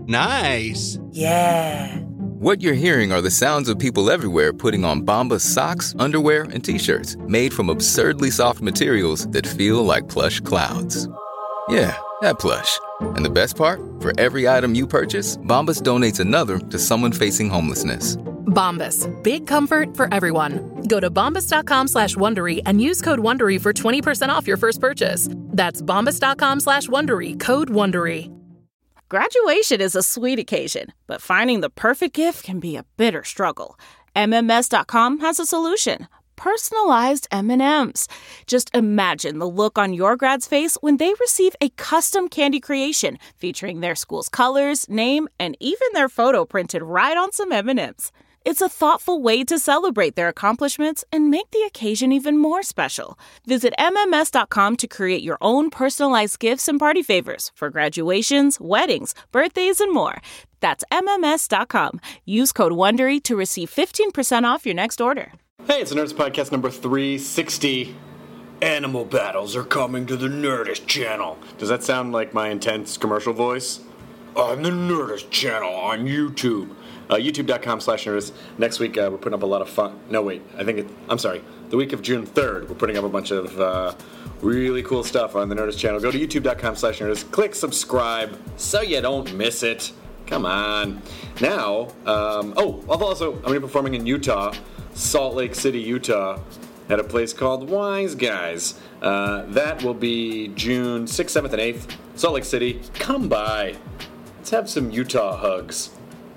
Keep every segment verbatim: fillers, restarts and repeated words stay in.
Nice. Yeah. What you're hearing are the sounds of people everywhere putting on Bombas socks, underwear, and T-shirts made from absurdly soft materials that feel like plush clouds. Yeah, that plush. And the best part? For every item you purchase, Bombas donates another to someone facing homelessness. Bombas. Big comfort for everyone. Go to bombas.com slash Wondery and use code Wondery for twenty percent off your first purchase. That's bombas.com slash Wondery. Code Wondery. Graduation is a sweet occasion, but finding the perfect gift can be a bitter struggle. M M S dot com has a solution. Personalized M and M's. Just imagine the look on your grad's face when they receive a custom candy creation featuring their school's colors, name, and even their photo printed right on some M and M's. It's a thoughtful way to celebrate their accomplishments and make the occasion even more special. Visit M M S dot com to create your own personalized gifts and party favors for graduations, weddings, birthdays, and more. That's M M S dot com. Use code WONDERY to receive fifteen percent off your next order. Hey, it's Nerdist Podcast number three sixty. Animal battles are coming to the Nerdist channel. Does that sound like my intense commercial voice? On the Nerdist channel on YouTube. Uh, YouTube.com slash Nerdist. Next week, uh, we're putting up a lot of fun. No, wait. I think it, I'm sorry. The week of June third, we're putting up a bunch of uh, really cool stuff on the Nerdist channel. Go to YouTube.com slash Nerdist. Click subscribe so you don't miss it. Come on. Now, um, oh, also, I'm going to be performing in Utah, Salt Lake City, Utah, at a place called Wise Guys. Uh, that will be June sixth, seventh, and eighth. Salt Lake City. Come by. Let's have some Utah hugs.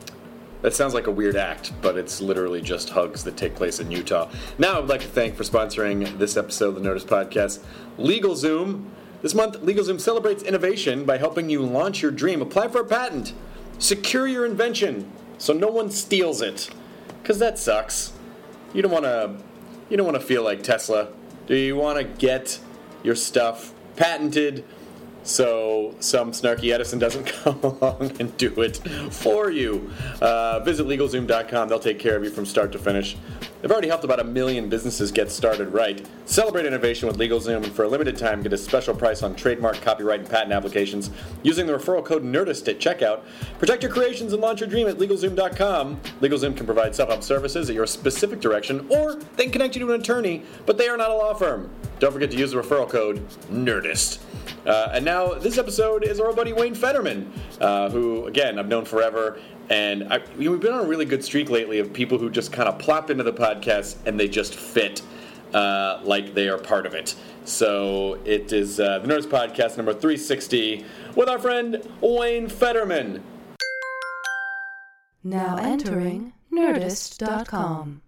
That sounds like a weird act, but it's literally just hugs that take place in Utah. Now I would like to thank for sponsoring this episode of the Nerdist Podcast, LegalZoom. This month, LegalZoom celebrates innovation by helping you launch your dream. Apply for a patent. Secure your invention so no one steals it. Because that sucks. You don't want to you don't want to feel like Tesla. Do you want to get your stuff patented so some snarky Edison doesn't come along and do it for you? Uh, visit LegalZoom dot com. They'll take care of you from start to finish. They've already helped about a million businesses get started right. Celebrate innovation with LegalZoom, and for a limited time, get a special price on trademark, copyright, and patent applications using the referral code NERDIST at checkout. Protect your creations and launch your dream at LegalZoom dot com. LegalZoom can provide self-help services at your specific direction, or they can connect you to an attorney, but they are not a law firm. Don't forget to use the referral code NERDIST. Uh, and now, this episode is our buddy Wayne Federman, uh, who, again, I've known forever. And I, you know, we've been on a really good streak lately of people who just kind of plop into the podcast and they just fit uh, like they are part of it. So it is uh, the Nerdist Podcast number three sixty with our friend Wayne Federman. Now entering Nerdist dot com.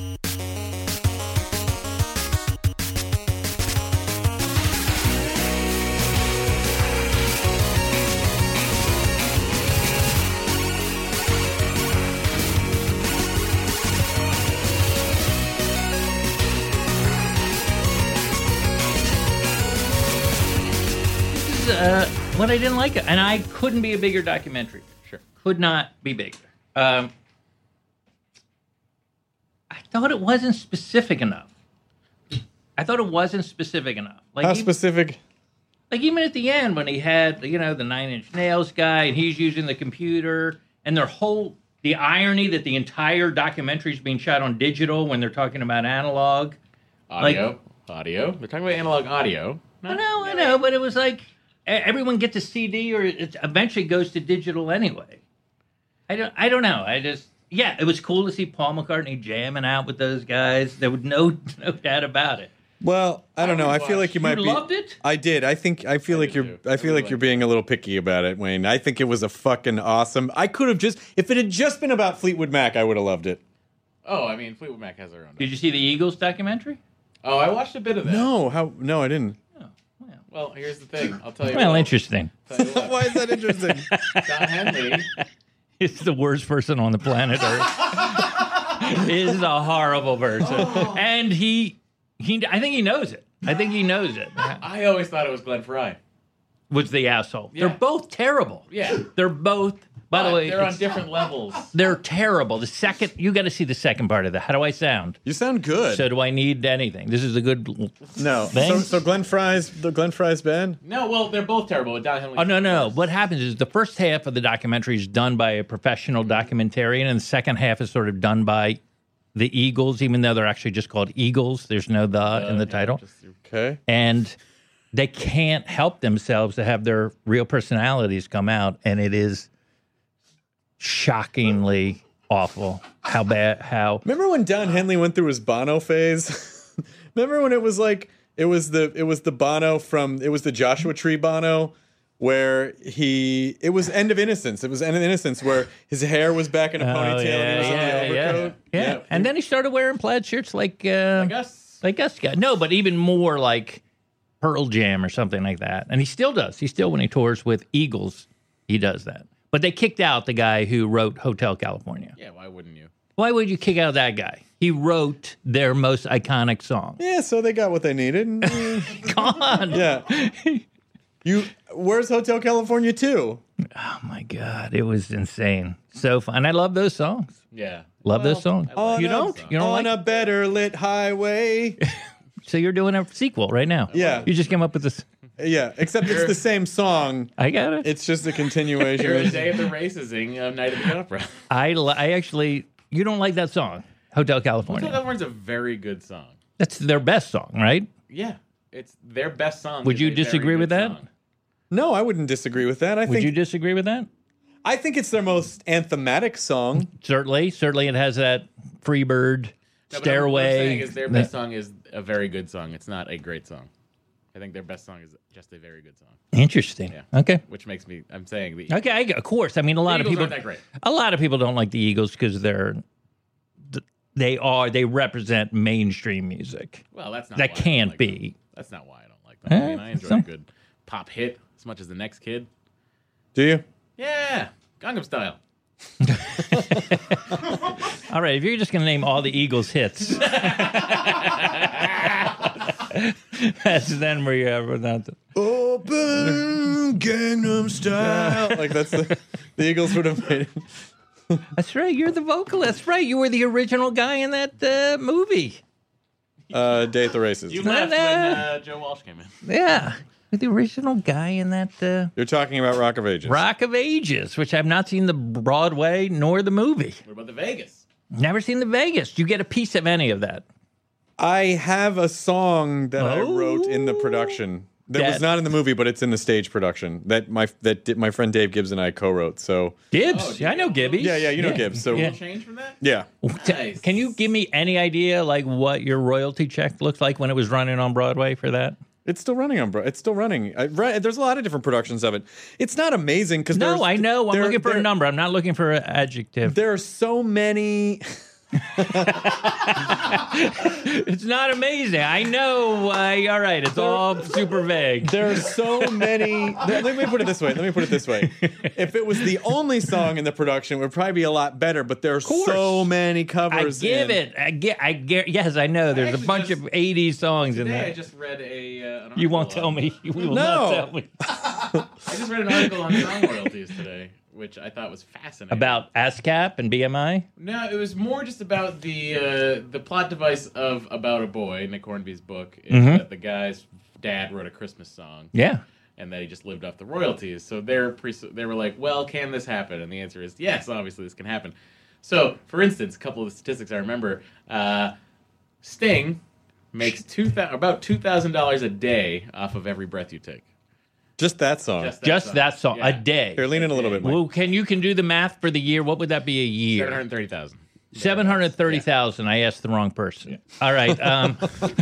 Uh, what I didn't like it, and I couldn't be a bigger documentary. Sure, could not be bigger. Um, I thought it wasn't specific enough. I thought it wasn't specific enough. Like How even, specific? Like even at the end when he had, you know, the Nine Inch Nails guy, and he's using the computer, and their whole the irony that the entire documentary is being shot on digital when they're talking about analog audio, like, audio. They're talking about analog audio. I know, I know, but it was like. Everyone gets a C D, or it eventually goes to digital anyway. I don't. I don't know. I just. Yeah, it was cool to see Paul McCartney jamming out with those guys. There was no no doubt about it. Well, I don't know. I feel like you might you be. Loved it? I did. I think. I feel I like you're. too. I feel I like really you're liked being a little picky about it, Wayne. I think it was a fucking awesome. I could have just. If it had just been about Fleetwood Mac, I would have loved it. Oh, I mean, Fleetwood Mac has their own. Did you see the Eagles documentary? Oh, I watched a bit of that. No. How? No, I didn't. Well, here's the thing. I'll tell you. Well, what. interesting. Tell you what. Why is that interesting? Don Henley. He's the worst person on the planet Earth. He's a horrible person, oh. and he, he. I think he knows it. I think he knows it. I always thought it was Glenn Frey. Was the asshole? Yeah. They're both terrible. Yeah. They're both By But the way, they're on it's- different levels. they're terrible. The second, you got to see the second part of that. How do I sound? You sound good. So do I need anything? This is a good. no. thing? So, so Glenn Fry's the Glenn Fry's band. No, well, they're both terrible. But Don Henley. Oh no, no. What happens is the first half of the documentary is done by a professional documentarian, and the second half is sort of done by the Eagles, even though they're actually just called Eagles. There's no the in the title, Okay. and they can't help themselves to have their real personalities come out, and it is shockingly awful how bad how Remember when Don Henley went through his Bono phase? Remember when it was like it was the it was the Bono from it was the Joshua Tree Bono where he it was End of Innocence. It was End of Innocence where his hair was back in a ponytail Oh, yeah, and he was yeah, in the yeah. overcoat. Yeah. And then he started wearing plaid shirts like uh, I guess. like us guys. No, but even more like Pearl Jam or something like that. And he still does. He still, when he tours with Eagles, he does that. But they kicked out the guy who wrote Hotel California. Yeah, why wouldn't you? Why would you kick out that guy? He wrote their most iconic song. Yeah, so they got what they needed. and, uh, Come on. yeah. You where's Hotel California two? Oh my God. It was insane. So fun. I love those songs. Yeah. Love Well, those songs. I like You that don't? song. You don't On like a better lit highway. So you're doing a sequel right now. Yeah. You just came up with this. Yeah, except it's the same song. I got it. It's just a continuation. You're a day of the racing of Night of the Opera. I, li- I actually, you don't like that song, Hotel California. Hotel California's a very good song. That's their best song, right? Yeah, it's their best song. Would is you a very disagree good with that? song. No, I wouldn't disagree with that. I Would think you disagree with that? I think it's their most anthematic song. Certainly. Certainly it has that Freebird, No, but Stairway. What I'm saying is their that- best song is a very good song. It's not a great song. I think their best song is just a very good song, Interesting. Yeah. Okay. which makes me. I'm saying the. Okay, I, of course. I mean, a lot of Eagles people. aren't that great. A lot of people don't like the Eagles because they're, they are, they represent mainstream music. Well, that's not. That why I don't can't like be. them. That's not why I don't like them. I Eh, mean, I enjoy some- a good pop hit as much as the next kid. Do you? Yeah, Gangnam Style. All right, if you're just going to name all the Eagles hits, that's then where you ever not. Open Gangnam Style. Like that's the, the Eagles would have made it. That's right. You're the vocalist, right? You were the original guy in that uh, movie. Uh, Day at the Races. You You're left when nah. uh, Joe Walsh came in. Yeah, you're the original guy in that uh, talking about Rock of Ages. Rock of Ages, which I've not seen the Broadway nor the movie. What about the Vegas? Never seen the Vegas. Do you get a piece of any of that? I have a song that I wrote in the production. That, That- was not in the movie, but it's in the stage production that my that di- my friend Dave Gibbs and I co-wrote. So Gibbs. Oh, do yeah, I you know know Gibby. yeah, yeah, you know Gibbs. So Yeah. yeah, Change from that? yeah. Nice. Can you give me any idea like what your royalty check looked like when it was running on Broadway for that? It's still running on. Bro- It's still running. I, right, there's a lot of different productions of it. It's not amazing because No, I know. I'm there- looking for there- a number. I'm not looking for an adjective. There are so many. It's not amazing. I know. Uh, all right. It's all super vague. There are so many. Let me put it this way. Let me put it this way. If it was the only song in the production, it would probably be a lot better. But there are so many I covers. give in. it. I get. I get. Yes, I know. There's a actually bunch just- of eighties songs in Today I there. just read a. Uh, an You won't article tell on- me. You will No. not tell me I just read an article on song royalties today, which I thought was fascinating. about ASCAP and B M I. No, it was more just about the uh, the plot device of About a Boy, Nick Hornby's book, is Mhm. that the guy's dad wrote a Christmas song, Yeah. and that he just lived off the royalties. So they're pre- they were like, well, can this happen? And the answer is yes, obviously this can happen. So, for instance, a couple of the statistics I remember, uh, Sting makes two thou- about two thousand dollars a day off of every breath you take. Just that song. Just that Just song. that song Yeah. a day. Here, lean in a little bit, Mike. Well, can you can do the math for the year? What would that be a year? seven hundred thirty thousand. Seven hundred thirty thousand. I asked the wrong person. All right. Um,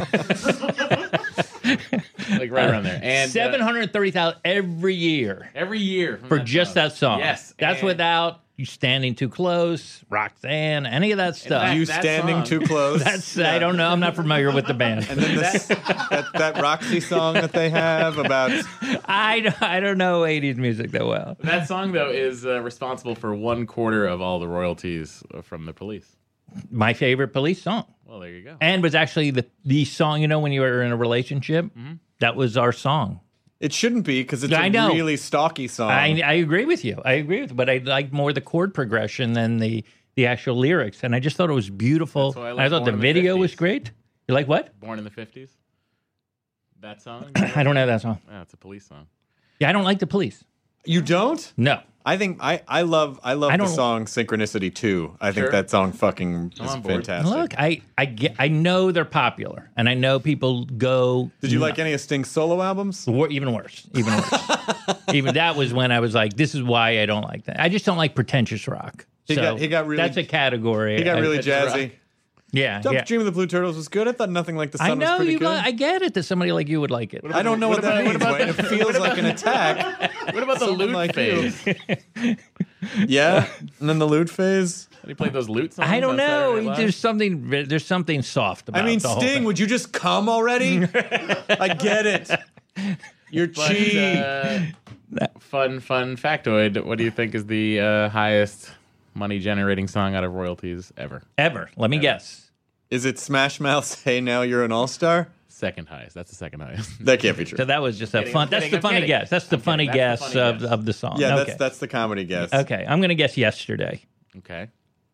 Like right around there. And uh, Seven hundred thirty thousand every year every year from for that just song. that song. Yes. That's and- without you standing too close, Roxanne, any of that stuff. fact, You that standing song- too close. That's I don't know. I'm not familiar with the band. And then this, that that Roxy song that they have about. I, don't- I don't know eighties music that well. That song, though, is uh, responsible for one quarter of all the royalties uh, from the Police. My favorite Police song. Well, there you go. And was actually the the song, you know, when you were in a relationship, Mm-hmm. that was our song. It shouldn't be because it's I a know. really stalky song. I, I agree with you. I agree with you. But I like more the chord progression than the, the actual lyrics. And I just thought it was beautiful. That's why I I, like thought Born the in the video was fifties. great. You like what? Born in the fifties. That song? I don't know that song. Yeah, it's a Police song. Yeah, I don't like the Police. You don't? No. I think I, I love I love I the don't- song Synchronicity too. I think Sure. that song fucking I'm is on board. fantastic. Look, I I get I know they're popular, and I know people go. Did you like any of Sting's solo albums? Wor- even worse, even worse. Even that was when I was like, "This is why I don't like that." I just don't like pretentious rock. He so got- he got really- That's a category. He got I- really It's jazzy. rock. Yeah, Don't yeah. Dream of the Blue Turtles was good. I thought Nothing Like the Sun I was know pretty you. good. Li- I get it that somebody like you would like it. I don't know what, What that about- means. what about Wayne. It feels like an attack. What about the Someone lute like you. phase? Yeah, and then the lewd phase. He played those lute songs. I don't on know. Saturday Night Live? There's something. There's something soft about. I mean, the whole Sting, thing. would you just come already? I get it. You're But, cheap. uh, fun, fun factoid. What do you think is the uh, highest money generating song out of royalties ever? ever. Let me guess. Is it Smash Mouth's "Hey Now You're an All Star"? Second highest. That's the second highest. That can't be true. So that was just a kidding, fun. I'm That's kidding, the I'm funny kidding. guess. That's the I'm funny kidding, that's guess the funny of guess. of the song. Yeah, okay. that's that's the comedy guess. Okay, I'm gonna guess Yesterday. Okay.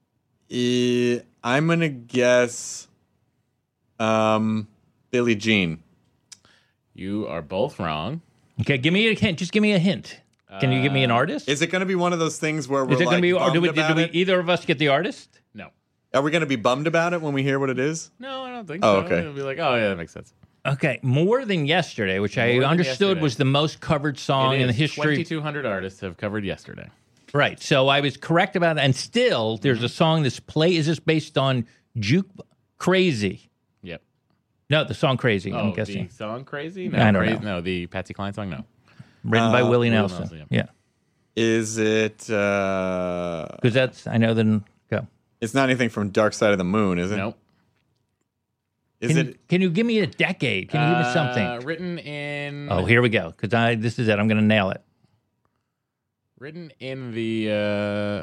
Uh, I'm gonna guess um, Billie Jean. You are both wrong. Okay, give me a hint. Just give me a hint. Can you give me an artist? Is it gonna be one of those things where we're Is it like going to be, or bummed do we, did about we it? either of us get the artist? No. Are we gonna be bummed about it when we hear what it is? No, I don't think Oh, so. okay. It'll be like, oh, yeah, that makes sense. Okay, More Than Yesterday, which I More Than understood Yesterday. was the most covered song It in the is. history. twenty-two hundred artists have covered Yesterday. Right, so I was correct about that. And still, there's a song that's play. Is this based on Juke Crazy? Yep. No, the song Crazy, Oh, I'm guessing. the song Crazy? No, I don't Crazy- know. No, the Patsy Cline song? No. Written by Uh, Willie Willie Nelson. Nelson, Yeah, Is it? Uh, because that's, I know, then go. it's not anything from Dark Side of the Moon, is it? Nope. Is Can, it? can you give me a decade? Can you give me Uh, something? written in. Oh, here we go, because I this is it. I'm going to nail it. Written in the uh,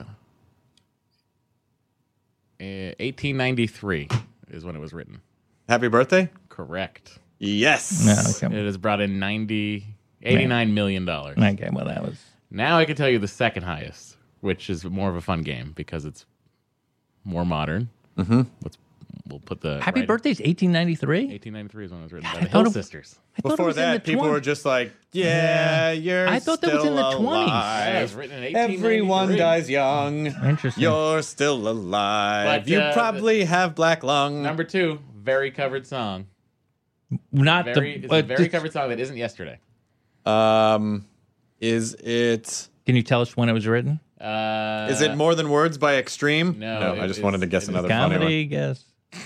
uh, eighteen ninety-three is when it was written. Happy Birthday? Correct. Yes. No, okay. It has brought in ninety, eighty-nine million dollars. Okay, well, that was. Now I can tell you the second highest, which is more of a fun game because it's more modern. Mm-hmm. Let's we'll put the Happy right- Birthday's eighteen ninety-three? eighteen ninety-three is when it was written by I the thought Hill it- Sisters. I thought it Before was in that, the people twen- were just like, "Yeah, you're I thought that was still in the twenties. Yeah, it was alive. written in eighteen ninety-three. Everyone dies young. Interesting. You're still alive. But, you uh, probably have black lung." Number two, very covered song. Not Very, the. it's but a very this- covered song that isn't Yesterday. Um, is it? Can you tell us when it was written? Uh, Is it More Than Words by Extreme? No, I it just is- wanted to guess it is another funny Comedy, guess.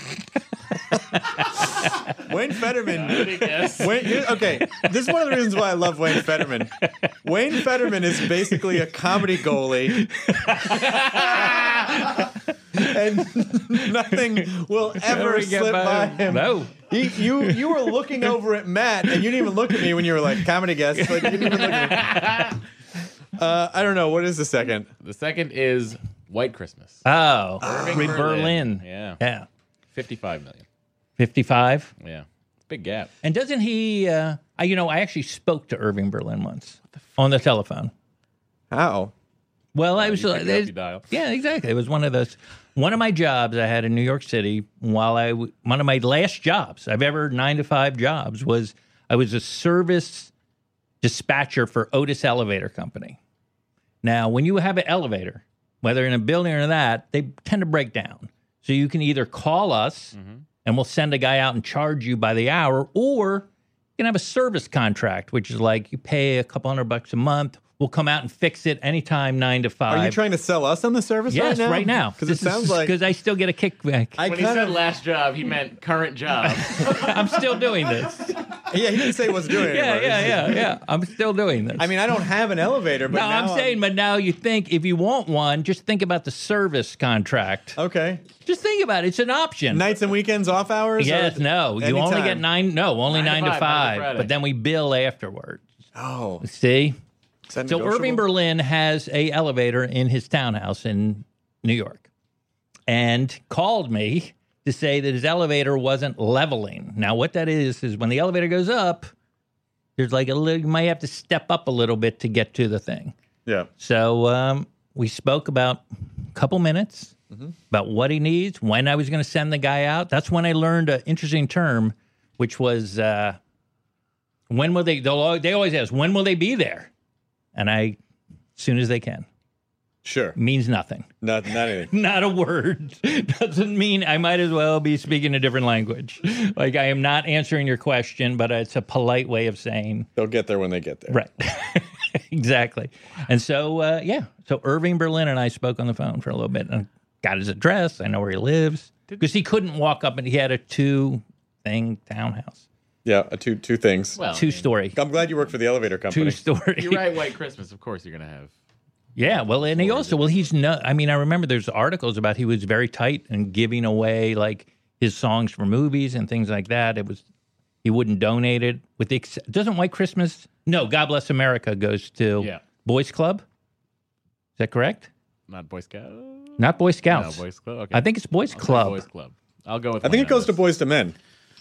one. Wayne Fetterman. Comedy, yes. Wayne, here- okay, this is one of the reasons why I love Wayne Fetterman. Wayne Fetterman is basically a comedy goalie, and nothing will ever we get slip by by him. him. No. He, you you were looking over at Matt, and you didn't even look at me when you were like comedy guest. Like you didn't even look at me. Uh, I don't know. What is the second? The second is White Christmas. Oh, Irving Re- Berlin. Berlin. Yeah. Yeah. fifty-five million. fifty-five. Yeah. Big gap. And doesn't he, uh, I, you know, I actually spoke to Irving Berlin once on the telephone. How? Well, I was, you uh, picked it up, you dial. yeah, exactly. It was one of those, one of my jobs I had in New York City while I, w- one of my last jobs I've ever nine to five jobs was I was a service dispatcher for Otis Elevator Company. Now, when you have an elevator, whether in a building or that, they tend to break down. So you can either call us and we'll send a guy out and charge you by the hour, or you can have a service contract, which is like you pay a couple hundred bucks a month. We'll come out and fix it anytime, nine to five. Are you trying to sell us on the service Yes, right now? right now. Because it sounds like because I still get a kickback. I When he kind said of. last job, he meant current job. I'm still doing this. Yeah, he didn't say he wasn't doing it. Yeah, anymore. yeah, yeah, yeah. I'm still doing this. I mean, I don't have an elevator, but no, now I'm saying, but now you think if you want one, just think about the service contract. Okay. Just think about it. It's an option. Nights and weekends off hours? Yes, or no. You only anytime? get nine. No, only Nine nine, to to five, Monday to five. Friday. But then we bill afterwards. Oh. See. Is that So negotiable? Irving Berlin has a elevator in his townhouse in New York, and called me to say that his elevator wasn't leveling. Now, what that is is when the elevator goes up, there's like a little, you might have to step up a little bit to get to the thing. Yeah. So um, we spoke about a couple minutes mm-hmm. about what he needs, when I was going to send the guy out. That's when I learned an interesting term, which was uh, when will they? They'll, they always ask, when will they be there? And I, as soon as they can. Sure. Means nothing. Not, not anything. Not a word. Doesn't mean I might as well be speaking a different language. Like, I am not answering your question, but it's a polite way of saying. They'll get there when they get there. Right. Exactly. And so, uh, yeah. So Irving Berlin and I spoke on the phone for a little bit and got his address. I know where he lives. Because he couldn't walk up and he had a two-thing townhouse. Yeah, a two two things. Well, Two-story. I'm glad you work for the elevator company. Two-story. You write White Christmas, of course you're going to have. Yeah, well, and he also, well, he's no, I mean, I remember there's articles about he was very tight and giving away like his songs for movies and things like that. It was, he wouldn't donate it. With the, ex- doesn't White Christmas, no, God Bless America goes to Yeah. Boys Club. Is that correct? Not Boy Scout? Not Boy Scouts. No, Boys Club? Okay. I think it's Boys I'll say Club. Boys Club. I'll go with I think one it goes on to this. Boys to Men.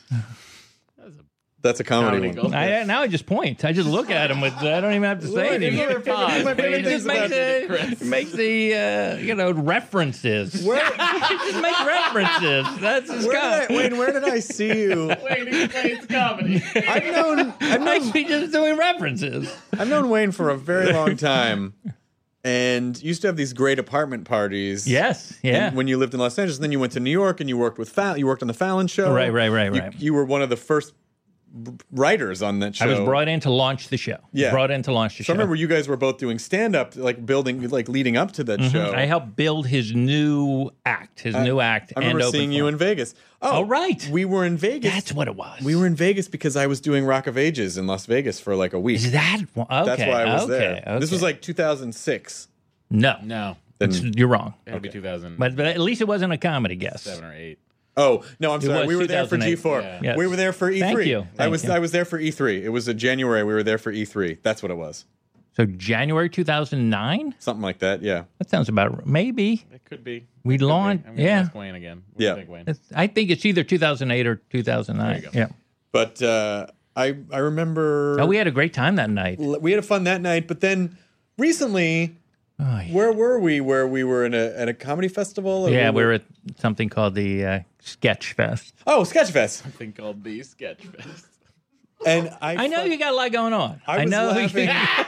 That's a comedy, Comedy one. gold. I, now I just point. I just look at him with, I don't even have to say Look, anything. give her pause. My favorite It things just makes, about the, Chris. makes the uh, you know, references. Where, Just make references. That's his where guy. did I, Wayne, where did I see you? Wait, he explains comedy. I've known I've known Makes me just doing references. I've known Wayne for a very long time, and used to have these great apartment parties. Yes, yeah. And when you lived in Los Angeles, and then you went to New York, and you worked with Fallon. You worked on the Fallon Show. Right, right, right, You- right. You, were one of the first b- writers on that show. I was brought in to launch the show. Yeah. Brought in to launch the So show. I remember you guys were both doing stand up, like building, like leading up to that show. I helped build his new act, his new act. I remember and seeing open you for in him. Vegas. Oh, Oh, right. We were in Vegas. That's what it was. We were in Vegas because I was doing Rock of Ages in Las Vegas for like a week. Is that one? Okay. That's why I was okay, there. Okay. This was like two thousand six. no, No. It's- you're wrong. It would be two thousand seven But but at least it wasn't a comedy guest. or eight. Oh no, I'm It sorry. was We were there for two thousand eight. G four. Yeah. Yes. We were there for E three. Thank you. I Thank was you. I was there for E three. It was a January. We were there for E three. That's what it was. So January two thousand nine? Something like that. Yeah. That sounds about right. Maybe. It could be. We It could be. launched- I'm gonna yeah. ask Wayne again. What do Yeah. you think, Wayne? It's, I think it's either two thousand eight or two thousand nine. There you go. Yeah. But uh, I I remember Oh, we had a great time that night. we had a fun that night. But then recently, Oh, yeah. where were we? Where we were in a at a comedy festival? Or Yeah, we were were at something called the uh, Sketch Fest. Oh, Sketchfest. Something called the Sketch Fest. And I I know fu- you got a lot going on. I was know. laughing.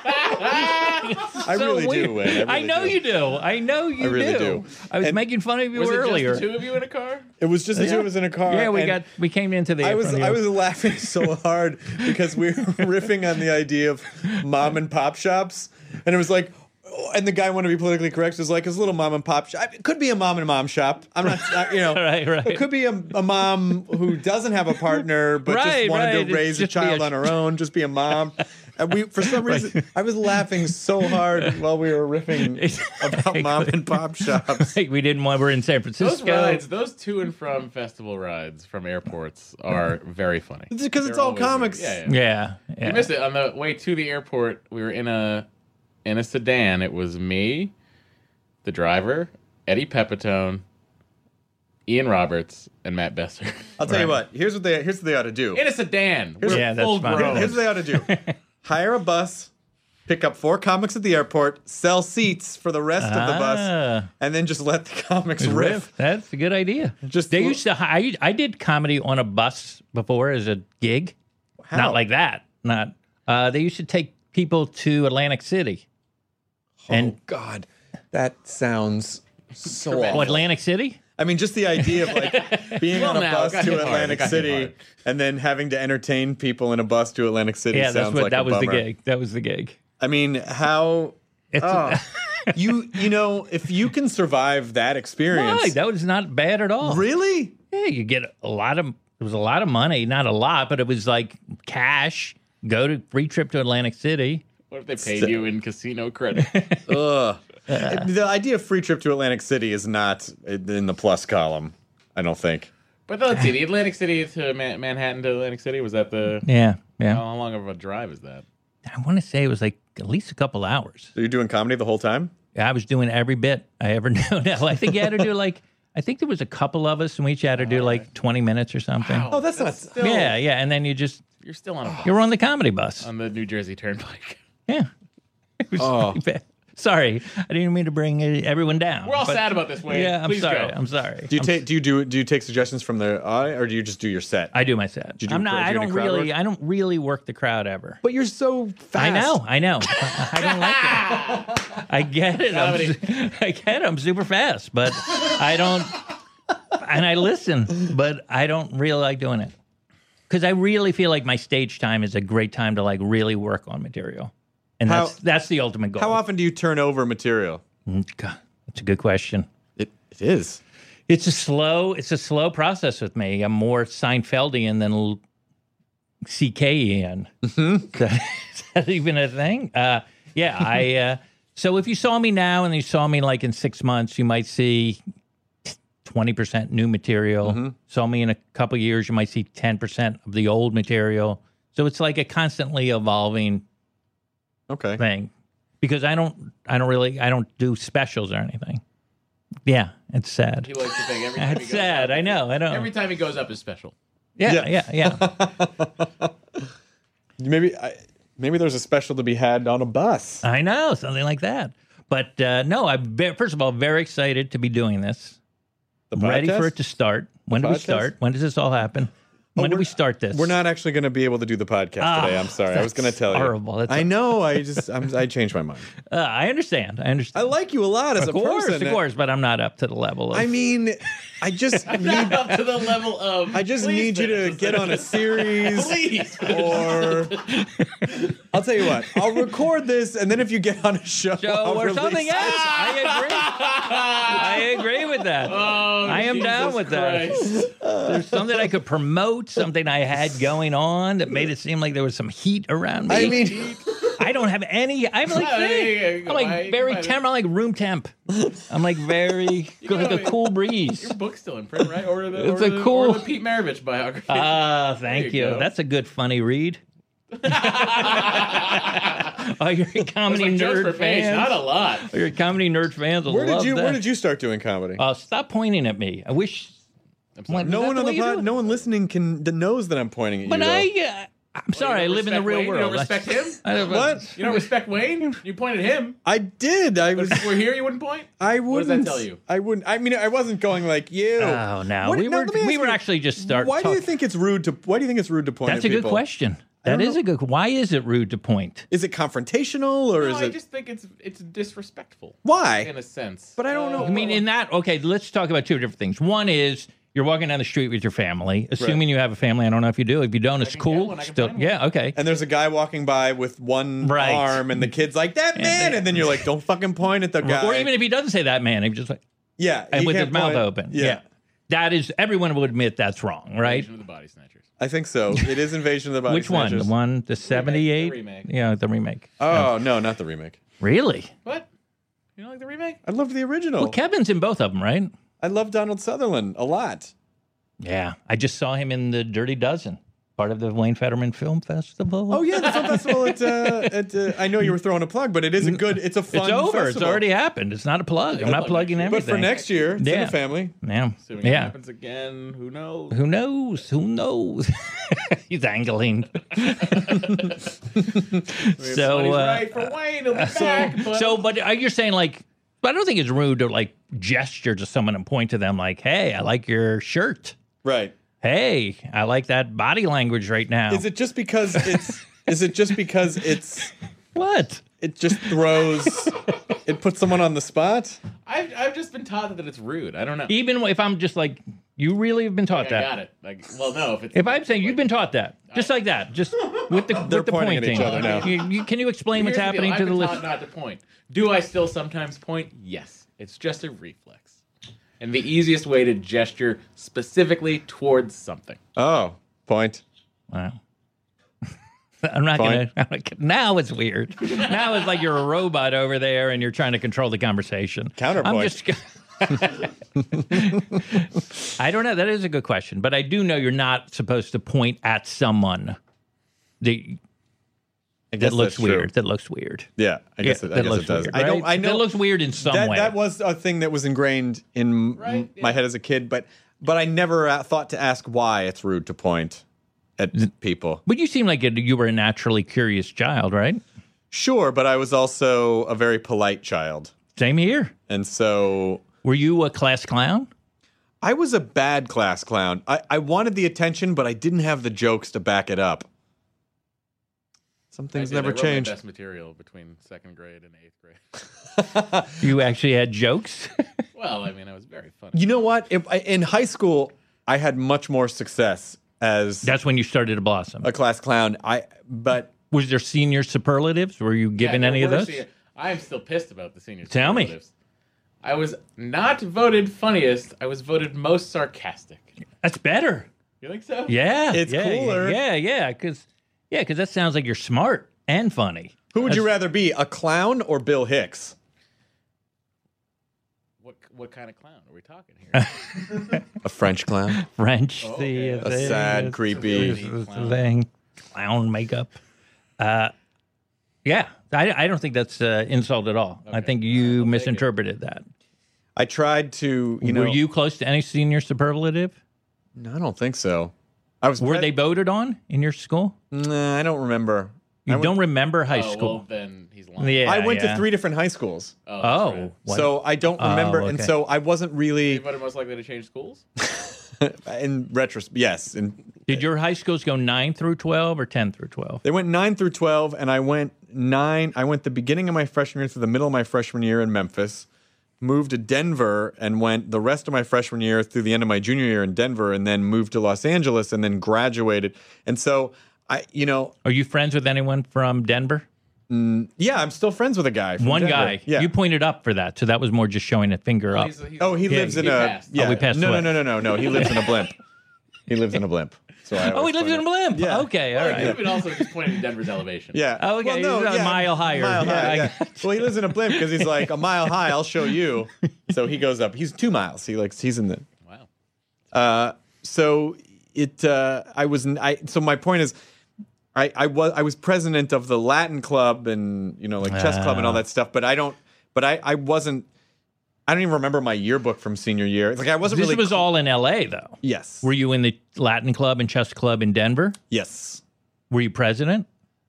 I So really weird. do, Wayne. I, really I know do. you do. I know you I really do. do. I was And- making fun of you Was it earlier. just the two of you in a car? It was just the two of us in a car. yeah, we and got we came into the. I was from the- I was laughing so hard because we were riffing on the idea of mom and pop shops, and it was like, and the guy wanted to be politically correct. It was like, it's a little mom and pop shop. It could be a mom and mom shop. I'm not, you know, Right, right. It could be a, a mom who doesn't have a partner but Right, just wanted right. to raise a Just be child a- on her own, just be a mom. And we, for some reason, I was laughing so hard while we were riffing about mom and pop shops. we didn't want. We're in San Those Francisco. rides, those to and from festival rides from airports are very funny. It's because it's They're all always very- comics. Yeah, yeah. Yeah, yeah. You missed it on the way to the airport. We were in a in a sedan. It was me, the driver, Eddie Pepitone, Ian Roberts, and Matt Besser. I'll tell you Right. what. Here's what they here's what they ought to do. In a sedan. We're Yeah, that's full fine. grown. Here's what they ought to do. Hire a bus, pick up four comics at the airport, sell seats for the rest of the bus, Ah. and then just let the comics riff. Riff. That's a good idea. Just they l- used to. I I did comedy on a bus before as a gig. How? Not like that. Not. Uh, they used to take people to Atlantic City. Oh God, that sounds so Correct. awful. Oh, Atlantic City? I mean, just the idea of like being Well, on a now, bus got to hit hard. Atlantic Got hit City hard. and then having to entertain people in a bus to Atlantic City Yeah, sounds that's what like that a was the bummer. gig. That was the gig. I mean, how It's oh, you you know if you can survive that experience, Why? That was not bad at all. really? Yeah, you get a lot of. It was a lot of money, not a lot, but it was like cash. Go to free trip to Atlantic City. What if they paid you in casino credit? Ugh. The idea of free trip to Atlantic City is not in the plus column. I don't think. But let's see, the Atlantic City to Man- Manhattan to Atlantic City, was that the... Yeah, yeah. How long of a drive is that? I want to say it was like at least a couple hours. So you're doing comedy the whole time? I was doing every bit I ever knew. No, I think you had to do like I think there was a couple of us, and we each had to do like twenty minutes or something. Wow, Oh, that's not- still, Yeah, yeah, and then you just You're still on a bus, you were on the comedy bus. on the New Jersey Turnpike. Yeah. It was Oh. pretty bad. Sorry, I didn't mean to bring uh, everyone down. We're all but- sad about this, Wayne. Yeah, I'm Please sorry. go. I'm sorry. Do you I'm take do you do do you take suggestions from the eye, or do you just do your set? I do my set. you do I'm not. crowd- I do any don't crowd really. work? I don't really work the crowd ever. But you're so fast. I know. I know. I I don't like it. I get it. I'm, su- I get it. I'm super fast, but I don't. And I listen, but I don't really like doing it because I really feel like my stage time is a great time to like really work on material, and How- that's that's the ultimate goal. How often do you turn over material? Mm, God, that's a good question. It it is. It's a slow. It's a slow process with me. I'm more Seinfeldian than L- C K-ian. Mm-hmm. Is that even a thing? Uh, yeah. I. Uh, so if you saw me now and you saw me like in six months, you might see twenty percent new material. Mm-hmm. Saw me in a couple years, you might see ten percent of the old material. So it's like a constantly evolving Okay. thing. Because I don't, I don't really, I don't do specials or anything. Yeah, it's sad. He likes to think every time he It's goes sad. up, I know. I know. Every time he goes up is special. yeah, yeah, Yeah. yeah. Maybe I, maybe there's a special to be had on a bus. I know something like that. But uh, no, I'm ve- first of all very excited to be doing this. The Ready podcast? for it to start. When do we podcast? start? When does this all happen? When do we start this? We're not actually going to be able to do the podcast Ah, today. I'm sorry. I was going to that's tell you. horrible. That's I know. I just I'm, I changed my mind. Uh, I understand. I understand. I like you a lot as of a course, person. of course, but I'm not up to the level of. I mean, I just need Not up to the level of. I just please need you to finish get this. on a series. Please. Or I'll tell you what. I'll record this, and then if you get on a show, Joe I'll or release something it. else. I agree. I agree with that. Oh, I am down Jesus with Christ. that. There's something I could promote, something I had going on that made it seem like there was some heat around me. I mean, I don't have any. I'm like, Yeah, very- yeah, yeah, I'm like why- very why- temp. I'm like room temp. I'm like very like a cool breeze. Your book's still in print, right? Or the, It's or a the, cool- or the Pete Maravich biography. Ah, thank you you. go. That's a good funny read. Oh, you're a comedy like jokes per nerd page, fans. not a lot. You're a comedy nerd fans. Will where did love you that. where did you start doing comedy? Uh, stop pointing at me. I wish. I'm sorry. What, no is that one the on way the you do pod, it? no one listening can that knows that I'm pointing at But you. though. I. Uh, I'm sorry. I You don't live in the respect real Wayne? world. You don't That's- respect him? I don't- What? You don't respect Wayne? You pointed at him. I did. I was. But if we're here, you wouldn't point? I What does wouldn't. that tell you? I wouldn't. I mean, I wasn't going like you. Oh no, What- we now, were let me we ask were you, actually just start. Why do you talk- think it's rude to? Why do you think it's rude to point That's at a good people? question. don't That is know. a good. Why is it rude to point? Is it confrontational or No, is I it? just think it's it's disrespectful. Why? In a sense. But I don't know. I mean, in that, okay, let's talk about two different things. One is you're walking down the street with your family, assuming you have a family. I don't know if you do. If you don't, it's can cool. get one, I can Still, find one. yeah, okay. And there's a guy walking by with one Right. arm, and the kid's like, "That man," they- and then you're like, "Don't fucking point at the guy." Or even if he doesn't say that, man, he just like yeah, and he with his can't mouth point. open. Yeah. Yeah. That is, everyone would admit that's wrong, right? Invasion of the Body Snatchers. I think so. It is Invasion of the Body Which one? Snatchers. The one, the seventy-eight? The remake. Yeah, the remake. Oh no, not the remake. Really? What? You don't like the remake? I loved the original. Well, Kevin's in both of them, right? I love Donald Sutherland a lot. Yeah. I just saw him in the Dirty Dozen, part of the Wayne Fetterman Film Festival. Oh yeah, the film festival. At, uh, at uh, I know you were throwing a plug, but it is a good. It's a fun. It's over. It's festival. already happened. It's not a plug. I'm not plug plugging next year. everything. But for next year, it's in Yeah. the family. Yeah. Assuming it Yeah. happens again, who knows? Who knows? Who knows? He's angling. so, Money's uh, right for Wayne. He'll be back. But so, but are you saying like? But I don't think it's rude to like gesture to someone and point to them like, "Hey, I like your shirt. Right. Hey, I like that body language right now." Is it just because it's? Is it just because it's? what? It just throws. It puts someone on the spot. I've, I've just been taught that it's rude. I don't know. Even if I'm just like, you really have been taught I that. got it. Like, well, no. If it's If I'm saying you've been taught that, just like that, just with the They're with the pointing at pointing. each other now. You- you- can you explain Here's what's the deal. happening I've to the been list? taught not to point. Do I still sometimes point? Yes. It's just a reflex. And the easiest way to gesture specifically towards something. Oh, point. Wow. I'm not Fine. gonna. Now it's weird. Now it's like you're a robot over there and you're trying to control the conversation. Counterpoint. I'm just. I don't know. That is a good question, but I do know you're not supposed to point at someone. The I guess that looks that's true. weird. That looks weird. Yeah, I guess, Yeah, it, I that guess looks it does. weird, I don't. right? I know That looks weird in some that, way. That was a thing that was ingrained in Right, m- yeah. my head as a kid, but but I never uh, thought to ask why it's rude to point at people. But you seem like a, you were a naturally curious child, right? Sure, but I was also a very polite child, Same here. and so Were you a class clown? I was a bad class clown. I, I wanted the attention, but I didn't have the jokes to back it up. Some things I did. never I wrote change. My best material between second grade and eighth grade. You actually had jokes? Well, I mean, I was very funny. You know what? If, I- in high school, I had much more success as That's when you started to blossom. a class clown. I but Was there senior superlatives? Were you given Yeah, any there of were those? se- I am still pissed about the senior Tell me. superlatives. I was not voted funniest. I was voted most sarcastic. That's better. You think so? Yeah. It's yeah, cooler. Yeah, yeah, because yeah, because that sounds like you're smart and funny. who would you rather be, a clown or Bill Hicks? What what kind of clown are we talking here? A French clown. French, Oh, the, okay. A the- sad, the- creepy- the Clown. thing, clown makeup. Uh, yeah, I, I don't think that's uh, insult at all. I Okay. think All right, you we'll take misinterpreted that. I tried to, you know. Were you close to any senior superlative? No, I don't think so. I was. Were pre- they voted on in your school? Nah, I don't remember. You I went, don't remember high oh, school? well, then he's lying. Yeah, I went yeah. to three different high schools, Oh, that's Oh, right. what- so I don't Oh, remember, and okay. so I wasn't You really. voted most likely to change schools? In retrospect, yes. In, did your high schools go nine through twelve or ten through twelve? they went nine through twelve, and I went nine. I went the beginning of my freshman year through the middle of my freshman year in Memphis. Moved to Denver and went the rest of my freshman year through the end of my junior year in Denver, and then moved to Los Angeles, and then graduated. And so I, you know, Are you friends with anyone from Denver? yeah, I'm still friends with a guy. From One Denver. guy. Yeah. You pointed up for that, so that was more just showing a finger up. He's- he's- Oh, he Yeah, lives in he a. passed. Yeah. Oh, we passed no, away. no, no, no, no, no. He lives in a blimp. He lives in a blimp. So I Oh, he always lives point in a out- blimp. Yeah. Okay, all Well, right. he could have been also just pointing to Denver's elevation. Yeah. Oh, okay, Well, no, he's a yeah, mile higher. Mile Yeah, high, I yeah. got Well, he lives in a blimp because he's like a mile high. I'll show you. So he goes up. He's two miles. He likes. He's in the. Wow. Uh, so it. Uh, I was. I. So my point is, I. I was. I was president of the Latin club and you know like chess club and all that stuff. But I don't. But I. I wasn't. I don't even remember my yearbook from senior year. It's like I wasn't This really. was all in L A, though. Yes. Were you in the Latin club and chess club in Denver? Yes. Were you president?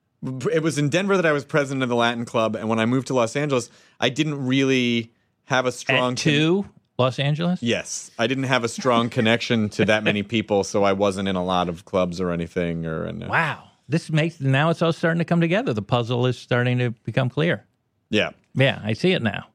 It was in Denver that I was president of the Latin club, and when I moved to Los Angeles, I didn't really have a strong. At two, Los Angeles? Yes, I didn't have a strong connection to that many people, so I wasn't in a lot of clubs or anything. Or and, uh, Wow. This makes, now it's all starting to come together. The puzzle is starting to become clear. yeah, Yeah, I see it now.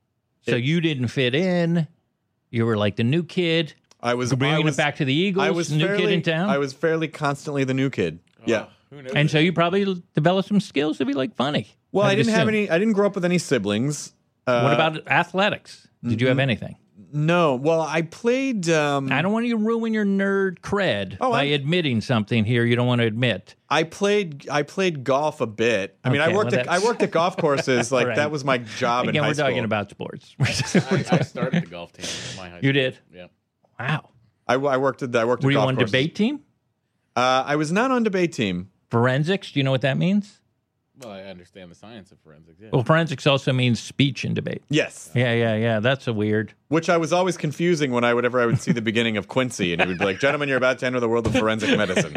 So It- you didn't fit in. You were like the new kid. I was Bringing I was, it back to the Eagles. I was new fairly, kid in town. I was fairly constantly the new kid. Yeah. Oh, who knows? and so you probably developed some skills to be like funny. Well, I I'd didn't have assume. any. I didn't grow up with any siblings. Uh, What about athletics? Did you have anything? No. Well, I played. Um, I don't want you to ruin your nerd cred Oh, by I'm- admitting something here you don't want to admit. I played. I played golf a bit. I mean, I Okay, worked. well, at, I that's- worked at golf courses. Like Right. that was my job in Again, high we're school. talking about sports. I, I started the golf team in my high school. You did? Yeah. Wow. I, I worked at. I worked. Were at you golf on courses. debate team? Uh, I was not on debate team. Forensics? Do you know what that means? Well, I understand the science of forensics. Yeah. Well, forensics also means speech in debate. Yes. Yeah, yeah, yeah. That's a weird. Which I was always confusing when I whenever I would see the beginning of Quincy, and he would be like, "Gentlemen, you're about to enter the world of forensic medicine."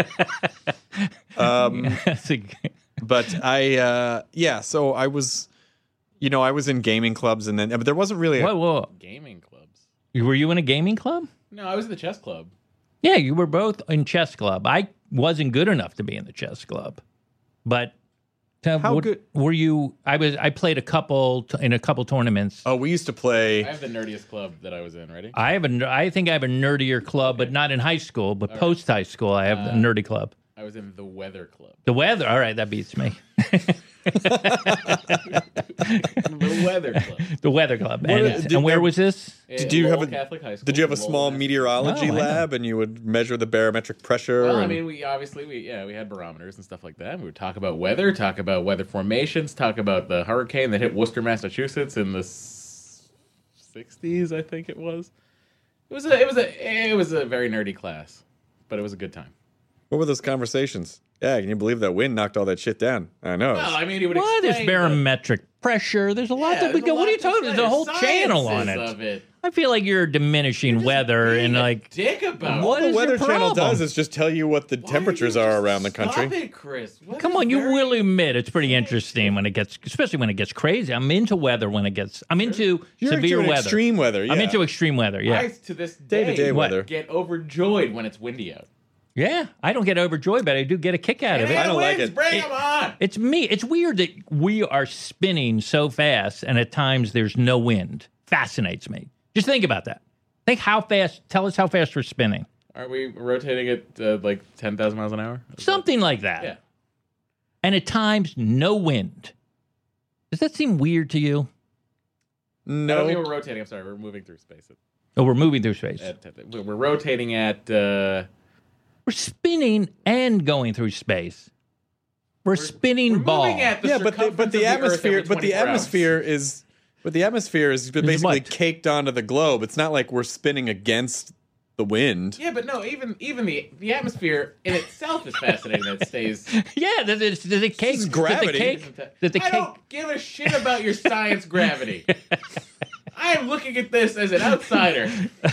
Um, That's a- but I, uh, yeah, so I was, you know, I was in gaming clubs, and then but there wasn't really. A, whoa, whoa. Gaming clubs. Were you in a gaming club? No, I was in the chess club. Yeah, you were both in chess club. I wasn't good enough to be in the chess club, but uh, How what- good- were you? I was. I played a couple t- in a couple tournaments. Oh, we used to I play. have the nerdiest club that I was in. Ready? I have a. ner- I think I have a nerdier club, but not in high school. But post high school, I have a nerdy club. I was in the weather club. The weather. All right, that beats me. The weather club. The weather club. What- And, did- and where was this? Did you have a- Catholic high school? Did you have a Lowell small Catholic- meteorology Oh, I know. lab, and you would measure the barometric pressure? Well, I and- mean, we obviously we yeah we had barometers and stuff like that. We would talk about weather, talk about weather formations, talk about the hurricane that hit Worcester, Massachusetts in the sixties, I think it was. It was a it was a it was a very nerdy class, but it was a good time. what were those conversations? Yeah, can you believe that wind knocked all that shit down? I know. Well, I mean, he would Well, there's explain barometric pressure. There's a lot Yeah, that we there's go. a What are you lot to talking about? There's a say. whole The channel on sciences it. of it. I feel like you're diminishing weather Being and a like. dick about What All is the Weather your Channel problem? does is just tell you what the Why temperatures do you are just around the country. Stop it, Chris. Weather's Come on, you very- will admit it's pretty interesting when it gets, especially when it gets crazy. I'm into weather when it gets. I'm into You're severe into weather. extreme weather. Yeah. I'm into extreme weather. Yeah, I, to this day, Day-to-day What? weather. get overjoyed when it's windy out. yeah. I don't get overjoyed, but I do get a kick out of it. And I don't like winds, it. Bring them on. It's me. It's weird that we are spinning so fast, and at times there's no wind. Fascinates me. Just think about that. Think how fast. Tell us how fast we're spinning. Aren't we rotating at uh, like ten thousand miles an hour? Something like that. Yeah. And at times, no wind. Does that seem weird to you? I don't think No. we're rotating. I'm sorry. We're moving through space. Oh, we're moving through space. At, at, we're rotating at. Uh, We're spinning and going through space. We're, spinning we're ball. moving at the Yeah, but the, but circumference the of Earth atmosphere, every but the twenty-four hours. atmosphere is, but the atmosphere is basically what? caked onto the globe. It's not like we're spinning against the wind. Yeah, but no, even even the the atmosphere in itself is fascinating. That it stays. Yeah, does it, does it cake? is Does gravity. the cake? Does the I cake? don't give a shit about your science gravity. I am looking at this as an outsider.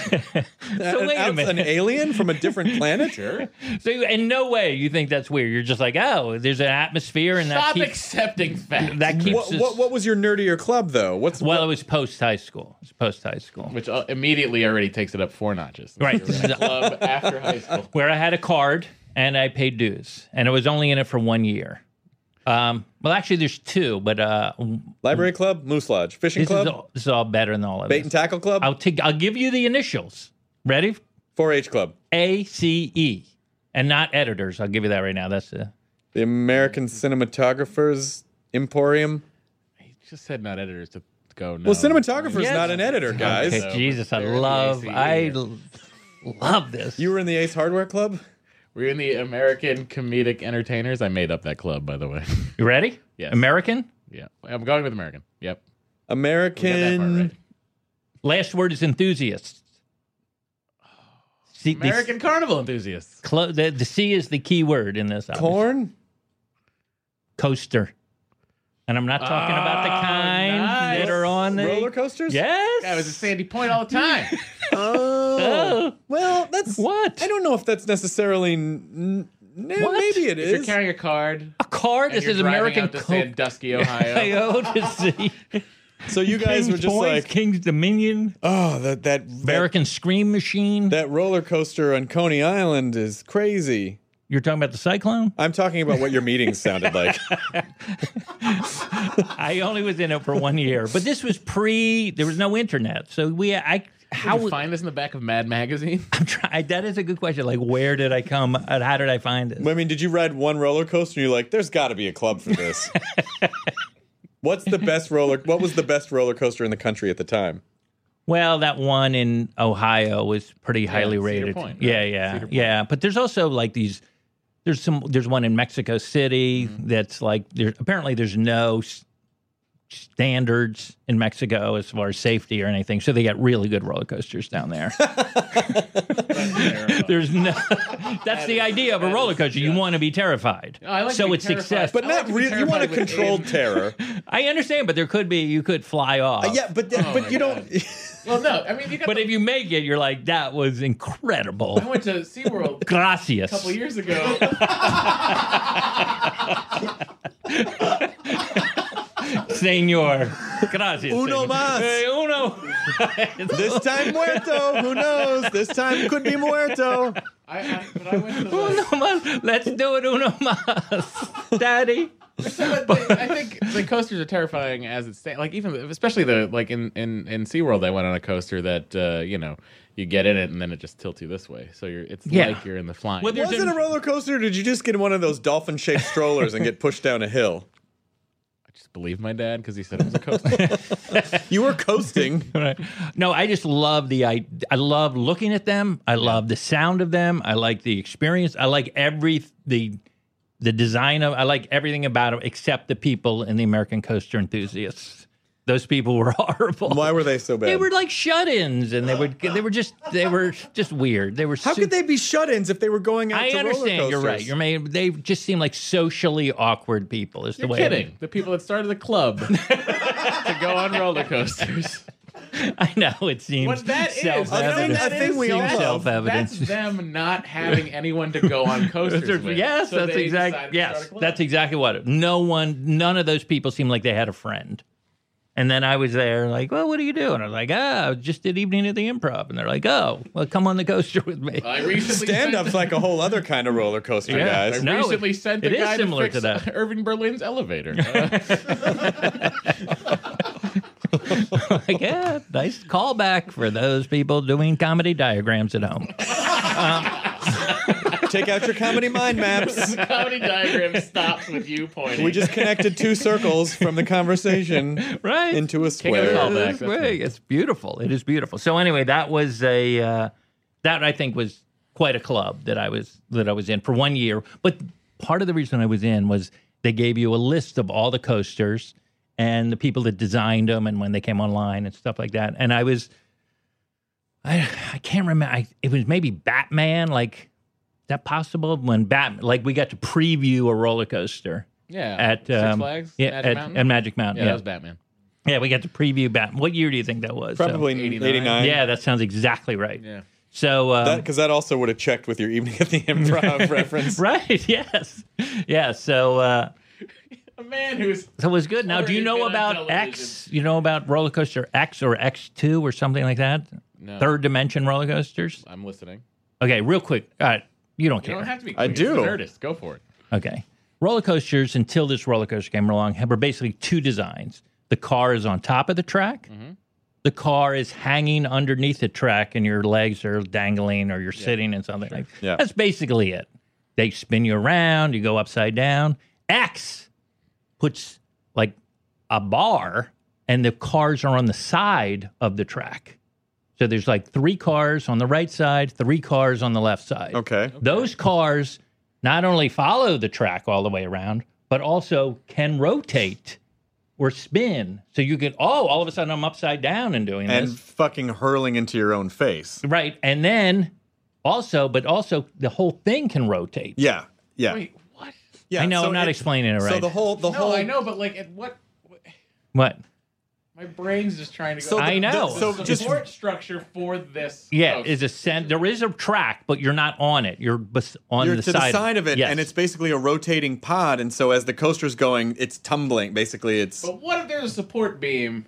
So An wait a outs- minute. An alien from a different planet? Sure. So in no way you think that's weird. You're just like, oh, there's an atmosphere, and that Stop keeps accepting facts. that keeps What, us. what, what was your nerdier club though? What's well, what- it was post high school. It was post high school, Which uh, immediately already takes it up four notches. Right. You're in a club after high school. where I had a card and I paid dues, and I was only in it for one year. Um, well, actually, there's two, but uh, library club, Moose Lodge, fishing this club, is all, this is all better than all of bait this. and tackle club, I'll take. I'll give you the initials. Ready? four H club, A C E, and not editors. I'll give you that right now. That's the. the American Cinematographers Emporium. He just said not editors to go. No. Well, cinematographer's Yes. not an editor, guys. Okay, So, Jesus, I they're in the love. A C E. I l- love this. You were in the Ace Hardware Club. We're in the American Comedic Entertainers. I made up that club, by the way. You ready? Yes. American. Yeah, I'm going with American. Yep. We got that part American. right. Last word is enthusiasts. See, the- American Carnival Enthusiasts. Clo- the, the C is the key word in this. obviously. Corn. Coaster. And I'm not talking about the Oh, kind nice. that are on the Roller coasters. Yes. I was at Sandy Point all the time. Oh. Oh. Well, that's What? I don't know if that's necessarily. N- n- What? Maybe it If you're is. carrying a card, A card and that you're says driving American out to Coke. Sandusky, Ohio. to see So you guys were King's just Toys, like, King's Dominion, oh, that that that, American Scream Machine. that roller coaster on Coney Island is crazy. You're talking about the Cyclone? I'm talking about what your meetings sounded like. I only was in it for one year, but this was pre. There was no internet, so we. I how Did you find this in the back of Mad Magazine? I'm trying. That is a good question. Like, where did I come? And how did I find it? I mean, did you ride one roller coaster and you're like, there's got to be a club for this? What's the best roller? What was the best roller coaster in the country at the time? Well, that one in Ohio was pretty highly Cedar rated. Point, right? Yeah, yeah, Cedar Point. yeah. But there's also like these. There's some. There's one in Mexico City Mm-hmm. that's like. There apparently there's no s- standards in Mexico as far as safety or anything, so they got really good roller coasters down there. There's no. That's the idea of a that roller is- coaster. You yeah. want to be terrified, I like to so be it's terrified. success. But I like not to be really. You want a terrified with controlled aim. terror. I understand, but there could be. You could fly off. Uh, yeah, but Oh but my you don't. Well, no, I mean, you got. But the, if you make it, you're like, that was incredible. I went to SeaWorld a Gracias. couple years ago. Senor. Gracias. Uno señor. más. Eh, uno. This time muerto. Who knows? This time could be muerto. I, I, but I went to the. Uno más. Let's do it uno más. Daddy. But they- I think the coasters are terrifying as it stands. Like even, especially the like in in in SeaWorld, I went on a coaster that uh, you know you get in it and then it just tilts you this way, so you're it's Yeah. like you're in the flying. Well, there's Was it a roller coaster? Or did you just get one of those dolphin-shaped strollers and get pushed down a hill? I just believe my dad because he said it was a coaster. You were coasting. Right. No, I just love the I I love looking at them. I love the sound of them. I like the experience. I like every the the design of. I like everything about them except the people in the American Coaster Enthusiasts. Those people were horrible. Why were they so bad? They were like shut-ins, and they would they were just they were just weird. They were. How su- could they be shut-ins if they were going out I to roller understand. You're coasters? right. You're made. They just seem like socially awkward people. Is the You're way. kidding. The people that started the club to go on roller coasters. I know it seems What that is, self-evident. I think we all Seems love. self-evident. That's them not having anyone to go on coasters with. Yes, So that's they exactly. decided to Yes, start a club. that's exactly what. It, no one, none of those people seemed like they had a friend. And then I was there, like, well, what are you doing? I was like, ah, I just did Evening at the Improv, and they're like, oh, well, come on the coaster with me. I recently Stand-up's sent, like a whole other kind of roller coaster, Yeah. guys. I No, recently it- sent it the is guy similar to to fix that. Irving Berlin's elevator. Uh, Like, yeah, nice callback for those people doing comedy diagrams at home. Take out your comedy mind maps. the comedy diagram stops with you pointing. We just connected two circles from the conversation Right. into a King of the square. callback. It's, that's great. me. It's beautiful. It is beautiful. So anyway, that was a uh, that I think was quite a club that I was that I was in for one year. But part of the reason I was in was they gave you a list of all the coasters and the people that designed them and when they came online and stuff like that. And I was I I can't remember. I, it was maybe Batman. Like, is that possible? When Bat like we got to preview a roller coaster. yeah. At Six um, Flags? yeah, Magic at, Mountain? at Magic Mountain. Yeah, Yeah, that was Batman. yeah, we got to preview Batman. What year do you think that was? So- Probably eighty-nine. eighty-nine. yeah, that sounds exactly right. Yeah. So, um, Because that, also would have checked with your Evening at the Improv reference. right, yes, yeah. So, uh, A man who's so it was good. Now, do you Already know been on about television. X? You know about roller coaster X or X two or something like that? No. Third dimension roller coasters. I'm listening. Okay, real quick. All right, you don't You care. don't have to be I quick. do. It's the Nerdist. Go for it. Okay. Roller coasters, until this roller coaster came along, were basically two designs. The car is on top of the track. The car is hanging underneath the track, and your legs are dangling, or you're sitting in something like that. Yeah. That's basically it. They spin you around. You go upside down. X puts like a bar, and the cars are on the side of the track. So there's like three cars on the right side, three cars on the left side. Okay. Those cars not only follow the track all the way around, but also can rotate or spin. So you could, oh, all of a sudden I'm upside down and doing And this. fucking hurling into your own face. Right. And then also, but also the whole thing can rotate. Yeah. Yeah. Wait, what? yeah. I know so I'm not it- explaining it right. So the whole, the No, whole. I know, but like, at what? what- What? My brain's just trying to go. So the- I know. the- so the just support structure for this. Yeah, coaster. is a cent- there is a track, but you're not on it. You're bes- on You're the to side. the side of it, Yes. and it's basically a rotating pod. And so as the coaster's going, it's tumbling. Basically, it's But what if there's a support beam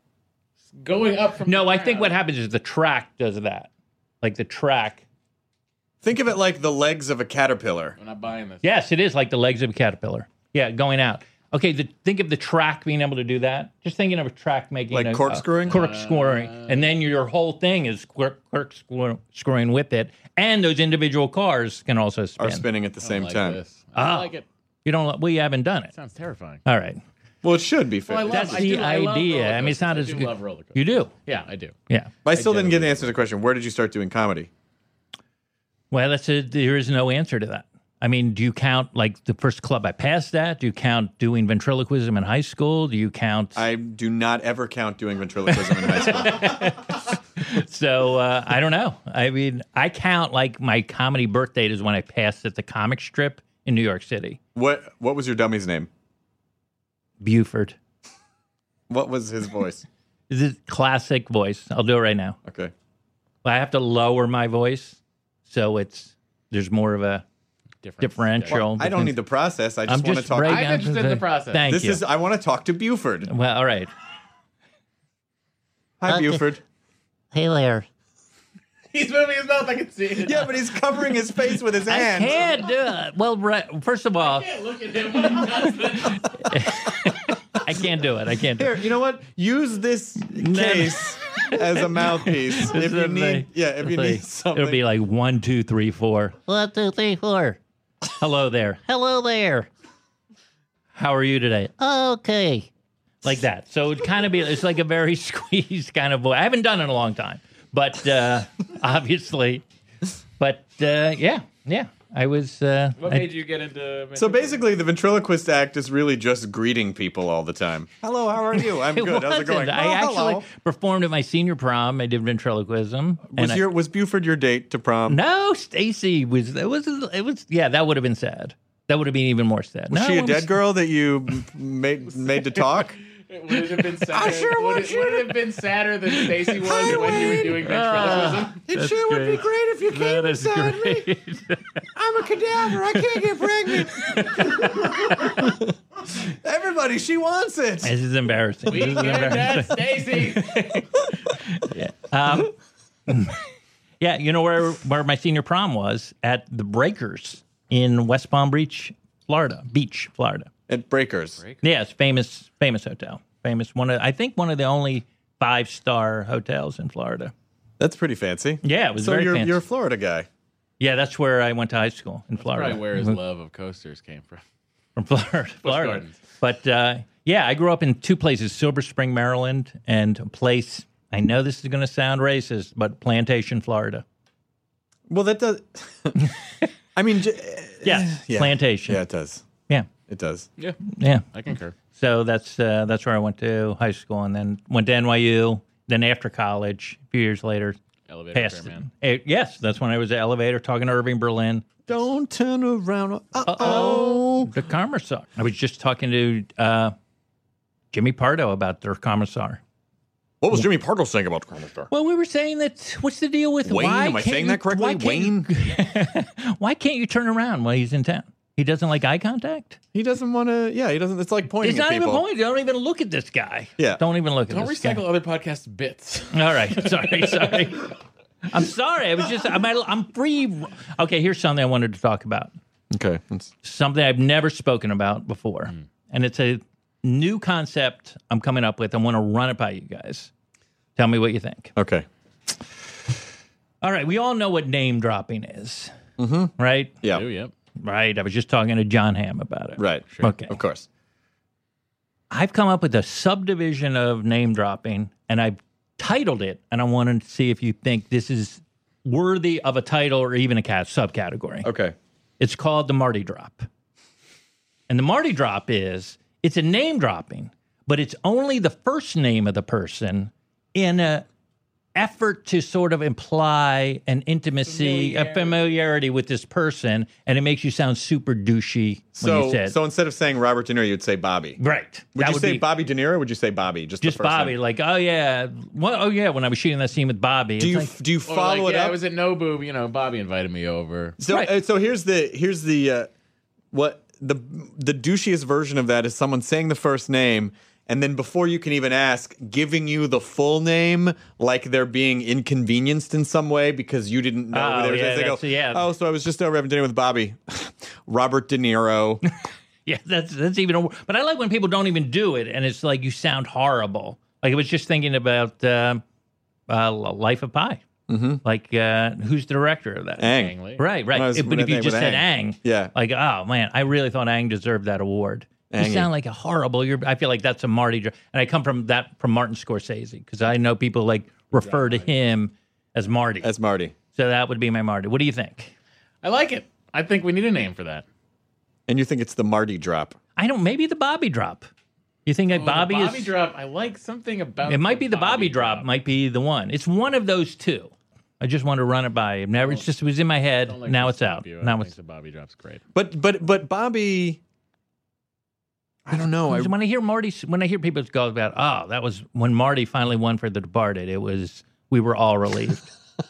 going up from? No, the I think what ground? happens is the track does that. Like the track. think of it like the legs of a caterpillar. I'm not buying this. Yes, it is like the legs of a caterpillar. Yeah, going out. Okay, the, think of the track being able to do that. Just thinking of a track making Like a, corkscrewing? a corkscrewing, and then your whole thing is cork- corkscrewing with it, and those individual cars can also spin. Are spinning at the I don't same like time. This. I don't Ah. like it. You don't. Well, you haven't done it. Sounds terrifying. All right, Well, it should be fair. Well, I love- that's I the do- I love idea. roller I mean, it's not coasters. as I do good. love roller coasters. You do. Yeah, I do. Yeah. but I still didn't get the generally answer to the question. Where did you start doing comedy? Well, that's a, there is no answer to that. I mean, do you count like the first club I passed at? Do you count doing ventriloquism in high school? Do you count? I do not ever count doing ventriloquism in high school. So uh, I don't know. I mean, I count like my comedy birth date is when I passed at the comic strip in New York City. What What was your dummy's name? Buford. What was his voice? This is classic voice. I'll do it right now. Okay. I have to lower my voice, so it's there's more of a Different. differential. I don't need the process. I just I'm want to just talk. breaking I'm out interested in the process. Thank This you. is. I want to talk to Buford. Well, all right. Hi, Okay. Buford. Hey there. He's moving his mouth. I can see it. Yeah, but he's covering his face with his I hands. can't do it. Well, right, first of all, I can't look at him when he does this. I can't do it. I can't do Here, it. you know what? Use this case as a mouthpiece. if you need, yeah, if you need something. It'll be like one, two, three, four. One, two, three, four. Hello there. Hello there. How are you today? Okay. Like that. So it kind of be, it's like a very squeezed kind of voice. I haven't done it in a long time, but uh, obviously, but uh, yeah, yeah. I was. Uh, What I- made you get into? So basically, the ventriloquist act is really just greeting people all the time. Hello, how are you? I'm it good. How's it wasn't. going? I Oh, actually hello. performed at my senior prom. I did ventriloquism. Was and I- your was Buford your date to prom? no, Stacy was. It was. It was. Yeah, that would have been sad. That would have been even more sad. Was no, she a it dead was- girl that you m- made made to talk? Would it have been sadder? sure would, would it, you. would it have been sadder than Stacy was Hi, when you were Wayne. doing ventriloquism? It That's sure would be great. great if you came That is inside me. great. I'm a cadaver. I can't get pregnant. Everybody, she wants it. This is embarrassing. we This is get that, embarrassing. Stacy. Um, yeah, you know where where my senior prom was at the Breakers in West Palm Beach, Florida. Beach, Florida. At Breakers. Yeah, it's famous, famous hotel. Famous one of I think one of the only five star hotels in Florida. That's pretty fancy. Yeah, it was so very you're fancy. you're a Florida guy. Yeah, that's where I went to high school in Florida. Probably where his love of coasters came from. From Florida. Florida. Gardens. But uh, yeah, I grew up in two places: Silver Spring, Maryland, and a place. I know this is going to sound racist, but Plantation, Florida. Well, that does. I mean, j- Yes, yeah. Plantation. Yeah, it does. Yeah, It does. Yeah, yeah. I concur. So that's uh, that's where I went to high school, and then went to N Y U. Then after college, a few years later, Elevator passed. repairman. Eh, yes, that's when I was at Elevator talking to Irving Berlin. Don't turn around. Uh Oh, oh. the Commissar. I was just talking to uh, Jimmy Pardo about their Commissar. What was Jimmy Pardo saying about the Commissar? Well, we were saying that. What's the deal with Wayne? Why Am I can't saying you- that correctly? why can't Wayne? you- why can't you turn around while he's in town? He doesn't like eye contact. He doesn't want to. Yeah, he doesn't. It's like pointing It's at not even people. pointing. Don't even look at this guy. Yeah. Don't even look at Don't this recycle guy. other podcast bits. All right. Sorry. Sorry. I'm sorry. I was just. I'm. I'm free. Okay. Here's something I wanted to talk about. Okay. That's- Something I've never spoken about before, and it's a new concept I'm coming up with. I want to run it by you guys. Tell me what you think. Okay. All right. We all know what name dropping is, mm-hmm. right? Yeah. Oh, yep. Right. I was just talking to John Hamm about it. Right. Okay. Of course. I've come up with a subdivision of name dropping, and I've titled it, and I want to see if you think this is worthy of a title or even a cat subcategory. Okay. It's called the Marty Drop. And the Marty Drop is, it's a name dropping, but it's only the first name of the person in a effort to sort of imply an intimacy, a familiarity with this person, and it makes you sound super douchey when So, you say it. so instead of saying Robert De Niro, you'd say Bobby. Right. Would That you would say be- Bobby De Niro? Or would you say Bobby? Just, Just the first Bobby, name? like, oh yeah, well, oh yeah. When I was shooting that scene with Bobby, Do it's you like, do you Or follow like, it yeah, up? I was at Nobu. You know, Bobby invited me over. So, Right. uh, so here's the here's the uh, what the the douchiest version of that is someone saying the first name and then before you can even ask, giving you the full name like they're being inconvenienced in some way because you didn't know Oh, who they were. yeah, they go, that's- yeah. oh, so I was just over having dinner with Bobby, Robert De Niro. yeah, that's that's even. A, but I like when people don't even do it, and it's like you sound horrible. Like I was just thinking about uh, uh, Life of Pi. Mm-hmm. Like uh, who's the director of that? Ang. Ang Lee. Right, right. I was- It- but if with you just Ang. said Ang, Yeah. like oh man, I really thought Ang deserved that award. Angie. You sound like a horrible. You're. I feel like that's a Marty, dr- and I come from that from Martin Scorsese because I know people like refer to him as Marty. As Marty. So that would be my Marty. What do you think? I like it. I think we need a name for that. And you think it's the Marty drop. I don't. Maybe the Bobby drop. You think like Oh, Bobby, the Bobby is? drop. I like something about. It might be the Bobby, drop. Might be the one. It's one of those two. I just want to run it by you. Never. It's just it was in my head. Don't like Now to it's stop out. you. I Now think it's. the Bobby drop's great. But but but Bobby, I don't know. I, when I hear Marty, when I hear people go about, oh, that was when Marty finally won for The Departed. It was we were all relieved.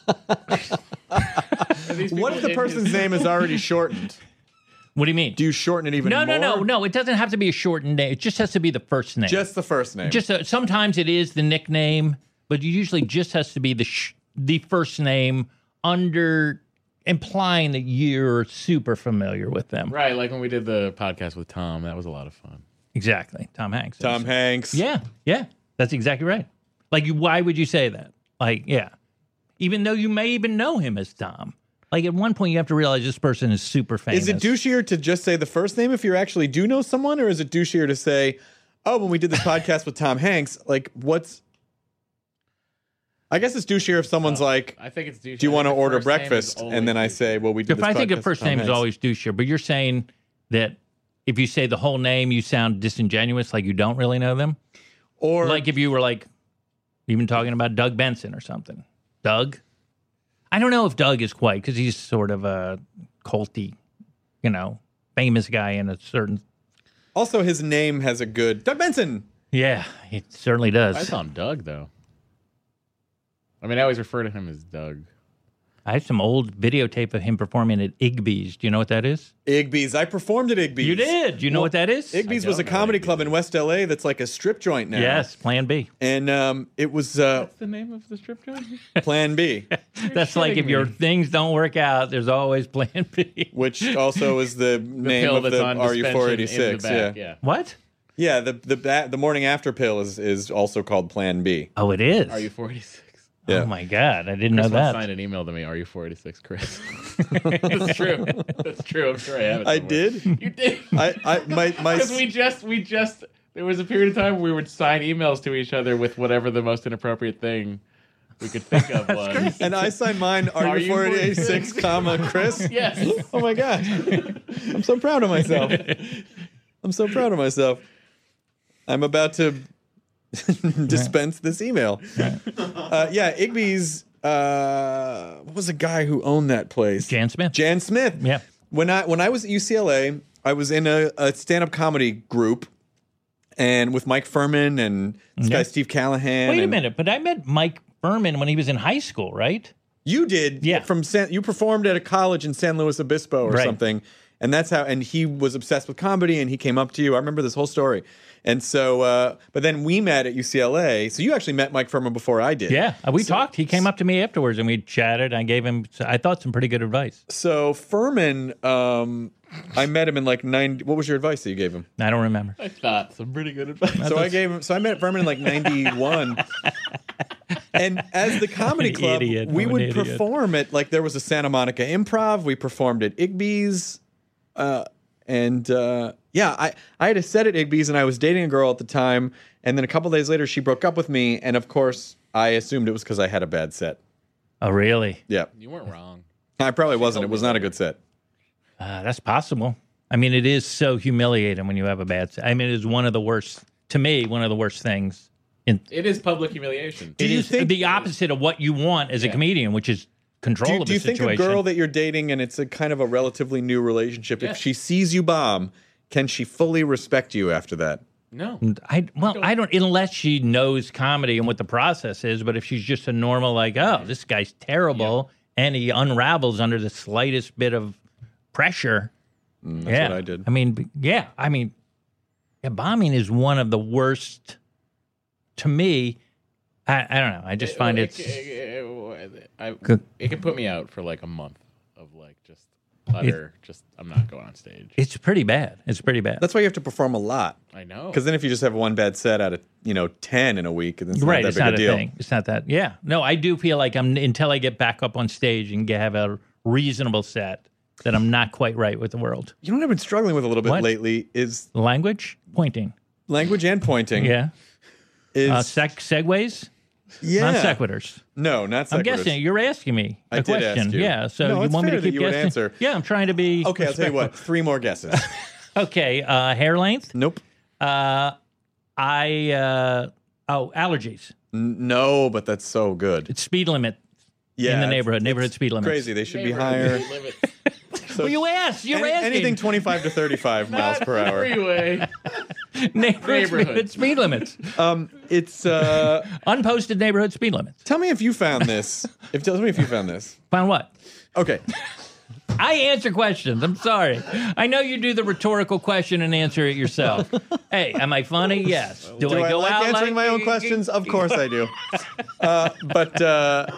what if the person's name is already shortened? What do you mean? Do you shorten it even no, more? no, no, no. It doesn't have to be a shortened name. It just has to be the first name. Just the first name. Just uh, sometimes it is the nickname, but it usually just has to be the sh- the first name under implying that you're super familiar with them. Right, like when we did the podcast with Tom. That was a lot of fun. Exactly. Tom Hanks. Tom Hanks. Yeah, yeah. That's exactly right. Like, you, why would you say that? Like, yeah. Even though you may even know him as Tom. Like, at one point, you have to realize this person is super famous. Is it douchier to just say the first name if you actually do know someone, or is it douchier to say, oh, when we did this podcast with Tom Hanks, like, what's... I guess it's douchier if someone's like, I think it's douchey. do you I want to think the order first name is breakfast? always And then I douchey. say, well, we did If this I think podcast the first with Tom name is Hanks. always douchier, but you're saying that if you say the whole name, you sound disingenuous, like you don't really know them. Or Like if you were like even talking about Doug Benson or something. Doug? I don't know if Doug is quite, because he's sort of a culty, you know, famous guy in a certain. also his name has a good Doug Benson. Yeah, it certainly does. I saw him Doug though. I mean, I always refer to him as Doug. I have some old videotape of him performing at Igby's. Do you know what that is? Igby's. I performed at Igby's. You did. Do you know Well, what that is? Igby's I was a don't know comedy Igby's. club in West L A that's like a strip joint now. Yes, Plan B. And um, it was uh, What's the name of the strip joint? Plan B, That's like if shitting your me. things don't work out, there's always Plan B. which also is the, The name pill of that's the on R U four suspension in eighty-six. the Yeah. back, yeah. What? Yeah, the the ba- the morning after pill is is also called Plan B. Oh, it is. Are you four eighty-six? Yeah. Oh my God, I didn't Chris know once that. signed an email to me. Are you four eighty-six, Chris? That's true. That's true. I'm sure I have it. I somewhere. did. You did. I I my my Because we just we just there was a period of time where we would sign emails to each other with whatever the most inappropriate thing we could think of was. and I signed mine. Are, Are you you four eighty-six, comma Chris? Yes. Oh my God, I'm so proud of myself. I'm so proud of myself. I'm about to dispense this email. Uh, yeah, Igby's. Uh, what was the guy who owned that place? Jan Smith. Jan Smith. Yeah. When I when I was at U C L A, I was in a, a stand-up comedy group, and with Mike Furman and this guy Yeah. Steve Callahan. Wait a and minute, but I met Mike Furman when he was in high school, right? You did, Yeah. From San, you performed at a college in San Luis Obispo or Right. something, and that's how. And he was obsessed with comedy, and he came up to you. I remember this whole story. And so, uh, but then we met at U C L A. So you actually met Mike Furman before I did. Yeah, we talked. He came up to me afterwards and we chatted. I gave him, I thought, some pretty good advice. So Furman, um, I met him in like ninety. What was your advice that you gave him? I don't remember. I thought some pretty good advice. So I gave him. So I met Furman in like ninety-one. And as the comedy An club, idiot. we I'm an would idiot. perform at like there was a Santa Monica Improv. We performed at Igby's, uh, and uh, yeah, I I had a set at Igby's, and I was dating a girl at the time. And then a couple days later, she broke up with me, and of course, I assumed it was because I had a bad set. Oh, really? Yeah, You weren't wrong. I probably wasn't. It was not a good set. Uh, that's possible. I mean, it is so humiliating when you have a bad set. I mean, it is one of the worst, to me, one of the worst things. In, It is public humiliation. it you is think- the opposite of what you want as a Yeah. comedian, which is control Do you, of do the you think situation. a girl that you're dating and it's a kind of a relatively new relationship, if Yes. she sees you bomb, can she fully respect you after that? No. I well, I don't unless she knows comedy and what the process is. But if she's just a normal, like, oh, this guy's terrible, and he unravels under the slightest bit of pressure. Mm, that's yeah, what I did. I mean, b- yeah, I mean, yeah, bombing is one of the worst. To me, I, I don't know. I just find it, it's it, I, Good. it can put me out for like a month of like just utter, just I'm not going on stage. it's pretty bad. It's pretty bad. That's why you have to perform a lot. I know. Because then if you just have one bad set out of, you know, ten in a week, then it's right. not that It's big not a a deal. thing. It's not that. Yeah. No, I do feel like I'm until I get back up on stage and get, have a reasonable set that I'm not quite right with the world. You know what I've been struggling with a little bit What? lately is Language, pointing. language and pointing. Yeah. Is, Uh, seg- segues, yeah. non sequiturs. No, not sequiturs. I'm guessing you're asking me a I did ask question. you. Yeah. So No, you it's want me fair to that keep you would guessing? answer. Yeah, I'm trying to be. Okay, I'll tell you what. respectful. Three more guesses. Okay. Uh, hair length. Nope. Uh, I. Uh, oh, allergies. N- no, but that's so good. It's speed limit. Yeah, in the it's- neighborhood, it's neighborhood speed limits. Crazy. They should be Neighborhood higher. limits. So Well, you asked. You're any- asking. anything twenty-five to thirty-five miles per hour. Freeway. neighborhood, Neighborhood. Speed, speed limits. Um, it's. Uh, Unposted neighborhood speed limits. tell me if you found this. If tell me if you found this. Found what? Okay. I answer questions. I'm sorry. I know you do the rhetorical question and answer it yourself. Hey, am I funny? Yes. Do, Do I, go like out answering like my own questions? Of course I do. Uh, but uh,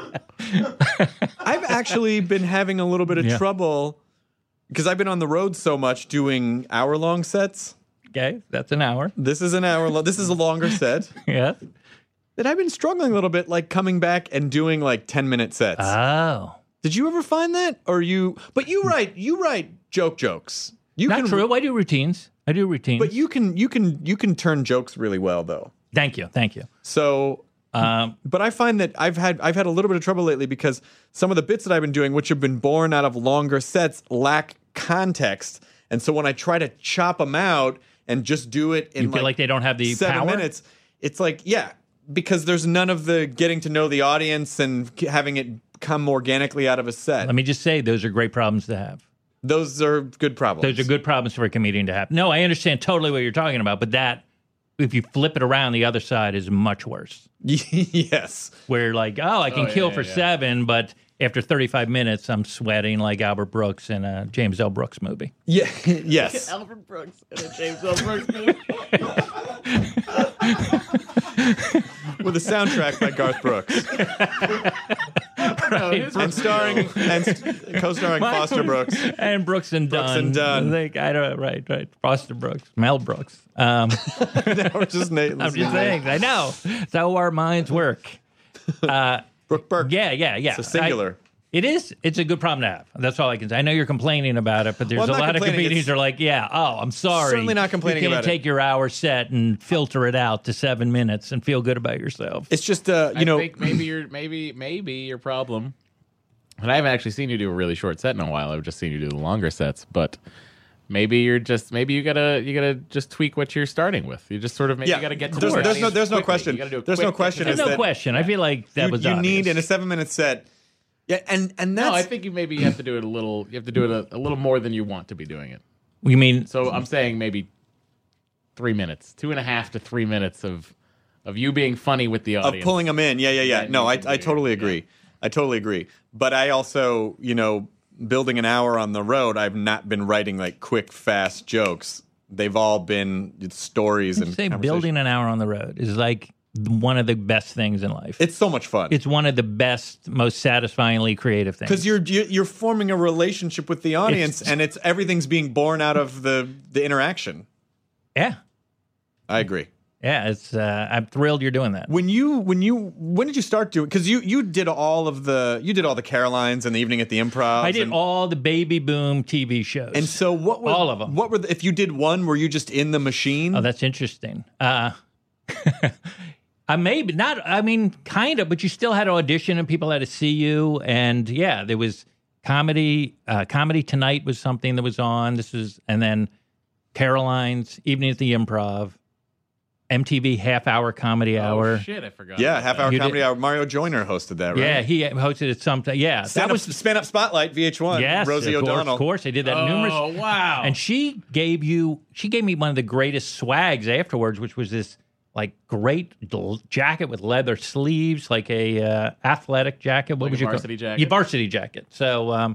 I've actually been having a little bit of Yeah. trouble because I've been on the road so much doing hour-long sets. Okay, that's an hour. This is an hour. Lo- this is a longer set. Yeah. That I've been struggling a little bit, like coming back and doing like ten-minute sets. Oh. Did you ever find that, or you? But you write. You write joke jokes. You Not can, true. I do routines. I do routines. But you can. You can. You can turn jokes really well, though. Thank you. Thank you. So Um, But I find that I've had I've had a little bit of trouble lately because some of the bits that I've been doing, which have been born out of longer sets, lack context. And so when I try to chop them out and just do it in you feel like, like they don't have the seven power? minutes, it's like, yeah, because there's none of the getting to know the audience and having it come organically out of a set. Let me just say, those are great problems to have. Those are good problems. Those are good problems for a comedian to have. No, I understand totally what you're talking about, but that, if you flip it around, the other side is much worse. Yes. Where like, oh, I can Oh, yeah, kill yeah, for yeah. seven, but after thirty-five minutes, I'm sweating like Albert Brooks in a James L. Brooks movie. Yeah. Yes. Albert Brooks and a James L. Brooks movie. With a soundtrack by Garth Brooks. Right. And starring and st- co-starring Mine Foster was- Brooks. and Brooks and Dunn. Brooks and Dunn. I think I don't right, right. Foster Brooks, Mel Brooks. Um, We're just na- I'm just saying. I know. That's how our minds work. Uh, Brooke Burke. yeah, yeah, yeah. It's a singular. I- it is. It's a good problem to have. That's all I can say. I know you're complaining about it, but there's Well, I'm a not lot of complaining. comedians It's- are like, yeah, oh, I'm sorry. Certainly not complaining You can't about it. take your hour set and filter it out to seven minutes and feel good about yourself. It's just uh, you I know, think maybe your maybe maybe your problem. And I haven't actually seen you do a really short set in a while. I've just seen you do the longer sets, but maybe you're just maybe you gotta you gotta just tweak what you're starting with. You just sort of maybe Yeah, you gotta get to there's- the there's no- audience there's no quickly. question. You gotta do a There's no quick- question There's is no that question. I feel like that you, was you obvious. need in a seven-minute set. Yeah, and and that's No, I think you maybe you have to do it a little. You have to do it a, a little more than you want to be doing it. You mean So I'm saying maybe three minutes, two and a half to three minutes of of you being funny with the of audience. pulling them in. Yeah, yeah, yeah. That No, I needs to I be- totally agree. yeah. I totally agree. But I also, you know, building an hour on the road, I've not been writing like quick, fast jokes. They've all been stories and say conversations. building an hour on the road is like one of the best things in life. It's so much fun. It's one of the best, most satisfyingly creative things. Because you're you're you're forming a relationship with the audience, It's- and it's everything's being born out of the the interaction. yeah, I agree. yeah. It's uh, I'm thrilled you're doing that. When you when you when did you start doing? Because you you did all of the you did all the Carolines and the Evening at the Improv. I did and, all the baby boom T V shows. And so what were all of them. What were the, if you did one? Were you just in the machine? Oh, that's interesting. Uh, I maybe not. I mean, kind of, but you still had to audition, and people had to see you. And yeah, there was comedy. Uh, comedy Tonight was something that was on. This was, and then Caroline's Evening at the Improv, M T V Half Hour Comedy Oh, Hour. shit, I forgot. yeah, about half that. hour You comedy did- hour. Mario Joyner hosted that, right? Yeah, he hosted it something. Yeah, Stand that up, was Span Up Spotlight, V H one. yes, Rosie of course, O'Donnell. Of course, I did that Oh, numerous. wow. And she gave you, she gave me one of the greatest swags afterwards, which was this like great l- jacket with leather sleeves, like a uh, athletic jacket. What Like would a you call varsity it? jacket? Yeah, varsity jacket. So, um,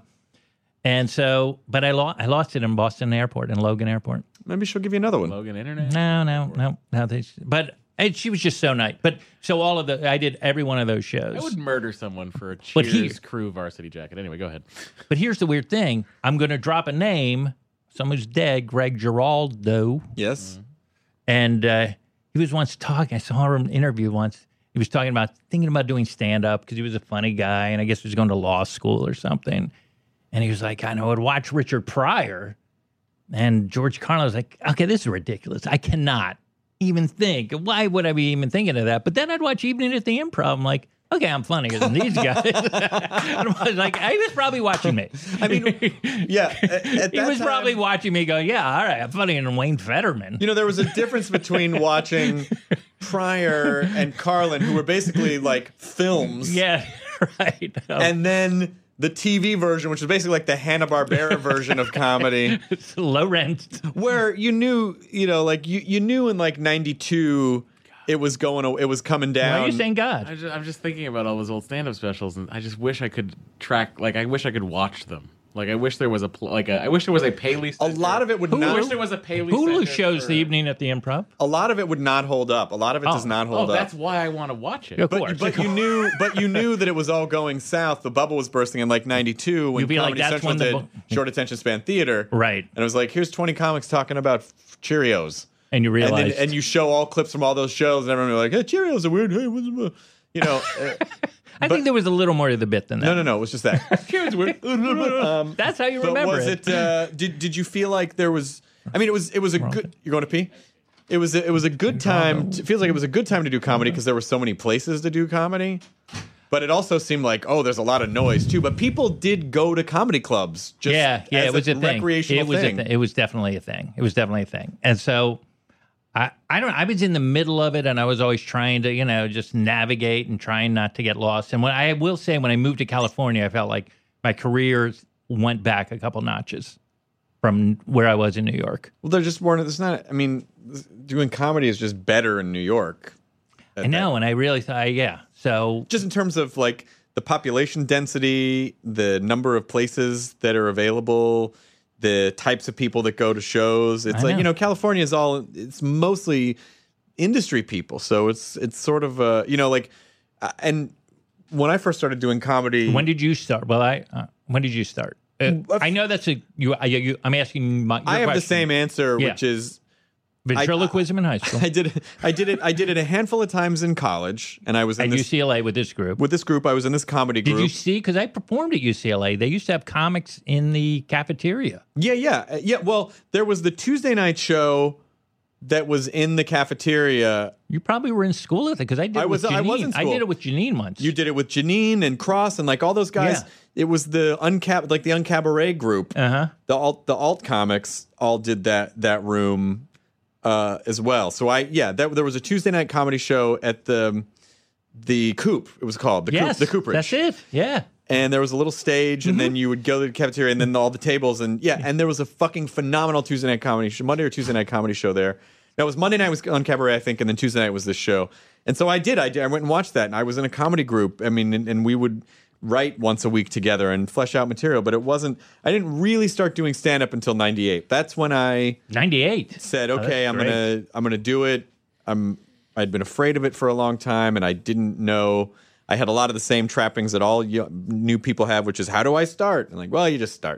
and so, but I lost, I lost it in Boston Airport, in Logan Airport. Maybe she'll give you another one. Logan Internet. No, no, no, no. They, but and she was just so nice. But so all of the, I did every one of those shows. I would murder someone for a But Cheers he- crew varsity jacket. Anyway, go ahead. But here's the weird thing: I'm going to drop a name. Someone who's dead, Greg Giraldo. Yes. And uh, he was once talking. I saw him in an interview once. He was talking about thinking about doing stand up because he was a funny guy, and I guess he was going to law school or something. And he was like, I know, I'd watch Richard Pryor, and George Carlin was like, okay, this is ridiculous. I cannot even think. Why would I be even thinking of that? But then I'd watch Evening at the Improv. I'm like, okay, I'm funnier than these guys. And I was like, he was probably watching me. I mean, yeah. At, at he that was time- probably watching me going, yeah, all right, I'm funnier than Wayne Fetterman. You know, there was a difference between watching Pryor and Carlin, who were basically like films, Yeah, right. and then the T V version, which was basically like the Hanna-Barbera version of comedy, It's low rent. where you knew, you know, like you, you knew in like ninety-two it was going, it was coming Why down. are you saying I God? just, I'm just thinking about all those old stand-up specials, and I just wish I could track. Like, I wish I could watch them. Like, I wish there was a pl- like a. I wish there was a Paley. A Center. lot of it would I not. wish there was a Paley. Hulu Center shows for- the evening at the Improv. A lot of it would not hold up. A lot of it does Oh. not hold Oh, up. that's why I want to watch it. Of course. But, but you knew, but you knew that it was all going south. The bubble was bursting in like ninety-two when You'd be like, Comedy that's Central when the did bu- short attention span theater, Right. And it was like, here's twenty comics talking about f- Cheerios, And you and realize. then and you show all clips from all those shows, and everyone would be like, hey, Cheerios are weird. Hey, what's the, you know? uh, I think there was a little more to the bit than that. no, no, no. It was just that. Cheerios are weird. um, That's how you but remember was it? uh, did Did you feel like there was? I mean, it was. It was a good. You're going to pee. it was a, it was a good time. It feels like it was a good time to do comedy because there were so many places to do comedy. But it also seemed like, oh, there's a lot of noise too. But people did go to comedy clubs. Just yeah, yeah, as it was a, a thing. recreational It was thing. a th- It was definitely a thing. It was definitely a thing. And so, I, I don't. I was in the middle of it, and I was always trying to, you know, just navigate and trying not to get lost. And when I will say, when I moved to California, I felt like my career went back a couple notches from where I was in New York. Well, there just weren't. It's not. I mean, doing comedy is just better in New York. I know, and I really thought, yeah. So just in terms of like the population density, the number of places that are available, the types of people that go to shows. It's I like, know. you know, California is all, it's mostly industry people. So it's, it's sort of, uh, you know, like, uh, and when I first started doing comedy. when did you start? Well, I, uh, when did you start? Uh, I know that's a, you, I, you I'm asking my, your I have question. the same answer, Yeah. which is, Ventriloquism in high school. I did, I did it, I did it a handful of times in college, and I was in At this, U C L A with this group. with this group. I was in this comedy Did group. you see? Because I performed at U C L A. They used to have comics in the cafeteria. Yeah, yeah, uh, yeah. Well, there was the Tuesday night show that was in the cafeteria. You probably were in school with it because I did. I it was- With Janine. I was in school. did it with Janine once. You did it with Janine and Cross and like all those guys. Yeah. It was the uncap, like the uncabaret group. Uh huh. The alt, the alt comics all did that that room uh, as well. So I, yeah, that, there was a Tuesday night comedy show at the the Coop. It was called the Yes, Coop, the Cooperage. that's it. Yeah. And there was a little stage, and Mm-hmm. then you would go to the cafeteria, and then all the tables, and yeah, and there was a fucking phenomenal Tuesday night comedy show, Monday or Tuesday night comedy show there. Now it was Monday night was on Cabaret, I think, and then Tuesday night was this show. And so I did, I did, I went and watched that, and I was in a comedy group. I mean, and, and we would write once a week together and flesh out material, but it wasn't. I didn't really start doing stand up until ninety-eight. That's when I ninety-eight said, Oh, okay, that's I'm great. gonna I'm gonna do it. I'm I'd been afraid of it for a long time, and I didn't know. I had a lot of the same trappings that all yo- new people have, which is how do I start? And like, well, you just start.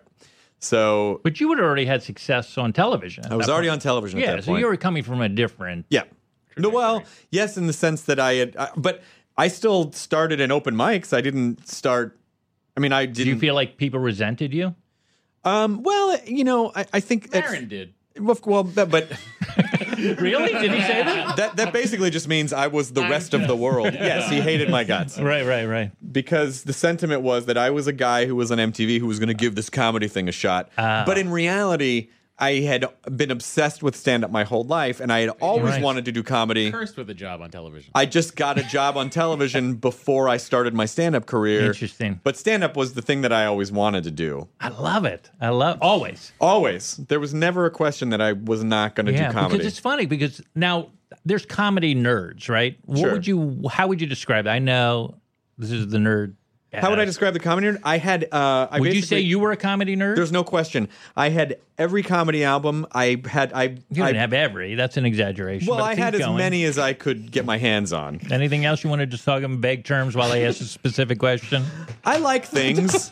So But you would have already had success on television. at I was that already point. on television. Yeah, at that so point. you were coming from a different. Yeah. No, well, yes, in the sense that I had, I, but I still started in open mics. I didn't start. I mean, I didn't. Do you feel like people resented you? Um. Well, you know, I, I think it's- Aaron did. Well, well, but but Really? Did he say that? that that basically just means I was the rest of the world. Yes, he hated my guts. Right, right, right. Because the sentiment was that I was a guy who was on M T V who was going to give this comedy thing a shot. Ah. But in reality, I had been obsessed with stand up my whole life, and I had always Right. wanted to do comedy. Cursed with a job on television. I just got a job on television before I started my stand up career. Interesting. But stand up was the thing that I always wanted to do. I love it. I love always. Always. There was never a question that I was not going to Yeah, do comedy. because it's funny because now there's comedy nerds, right? What Sure. would you? How would you describe it? I know this is the nerd. How would I describe the comedy nerd? I had. Uh, I Would you say basically- you were a comedy nerd? There's no question. I had every comedy album. I had. I. You didn't I have every. That's an exaggeration. well, but I keep had as going. many as I could get my hands on. Anything else you wanted to talk in vague terms while I asked a specific question? I like things.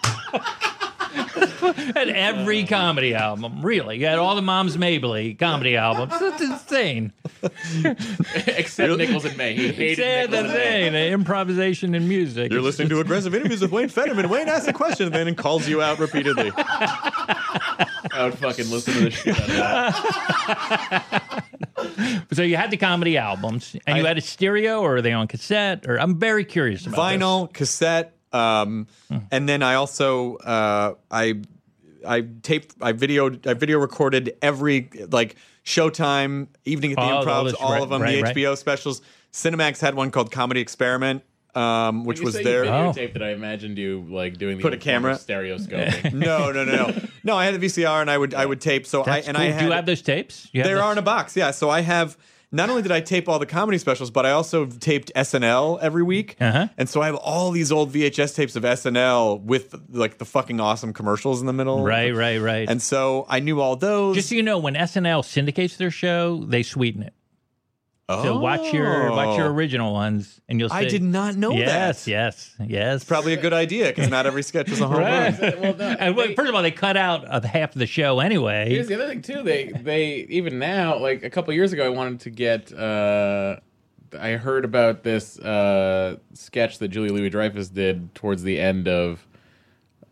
Had every comedy album, really. You had all the Moms Mabley comedy albums. That's insane. Except Nichols and May. He hated Sad Nichols that's and May. insane. The improvisation in music. You're It's listening to aggressive interviews with Wayne Fetterman. Wayne asks a question and then calls you out repeatedly. I would fucking listen to the shit out of that. So you had the comedy albums, and you I- had a stereo, or are they on cassette? Or I'm very curious about Vinyl, cassette, um, and then I also uh, I I taped, I videoed, I video recorded every like Showtime, Evening at the Oh, all Improvs, this- all right, of them, right, the right. H B O specials. Cinemax had one called Comedy Experiment, um, which When you was say there. You Oh. videotaped that I imagined you like doing the Put a old form camera? of stereoscoping. No, no, no, no, no. I had a V C R and I would I would tape. So this. That's I and cool. I had Do you have those tapes? You have There those- are in a box, yeah. So I have. Not only did I tape all the comedy specials, but I also taped S N L every week. Uh-huh. And so I have all these old V H S tapes of S N L with like the fucking awesome commercials in the middle. Right, right, right. And so I knew all those. Just so you know, when S N L syndicates their show, they sweeten it. oh. So watch your watch your original ones, and you'll see. I did not know yes, that. Yes, yes, yes. Probably a good idea because not every sketch was a home Right. run. well, no, And well, they- first of all, they cut out of half of the show anyway. Here's the other thing too. They they even now, like a couple years ago, I wanted to get. Uh, I heard about this uh, sketch that Julia Louis Dreyfus did towards the end of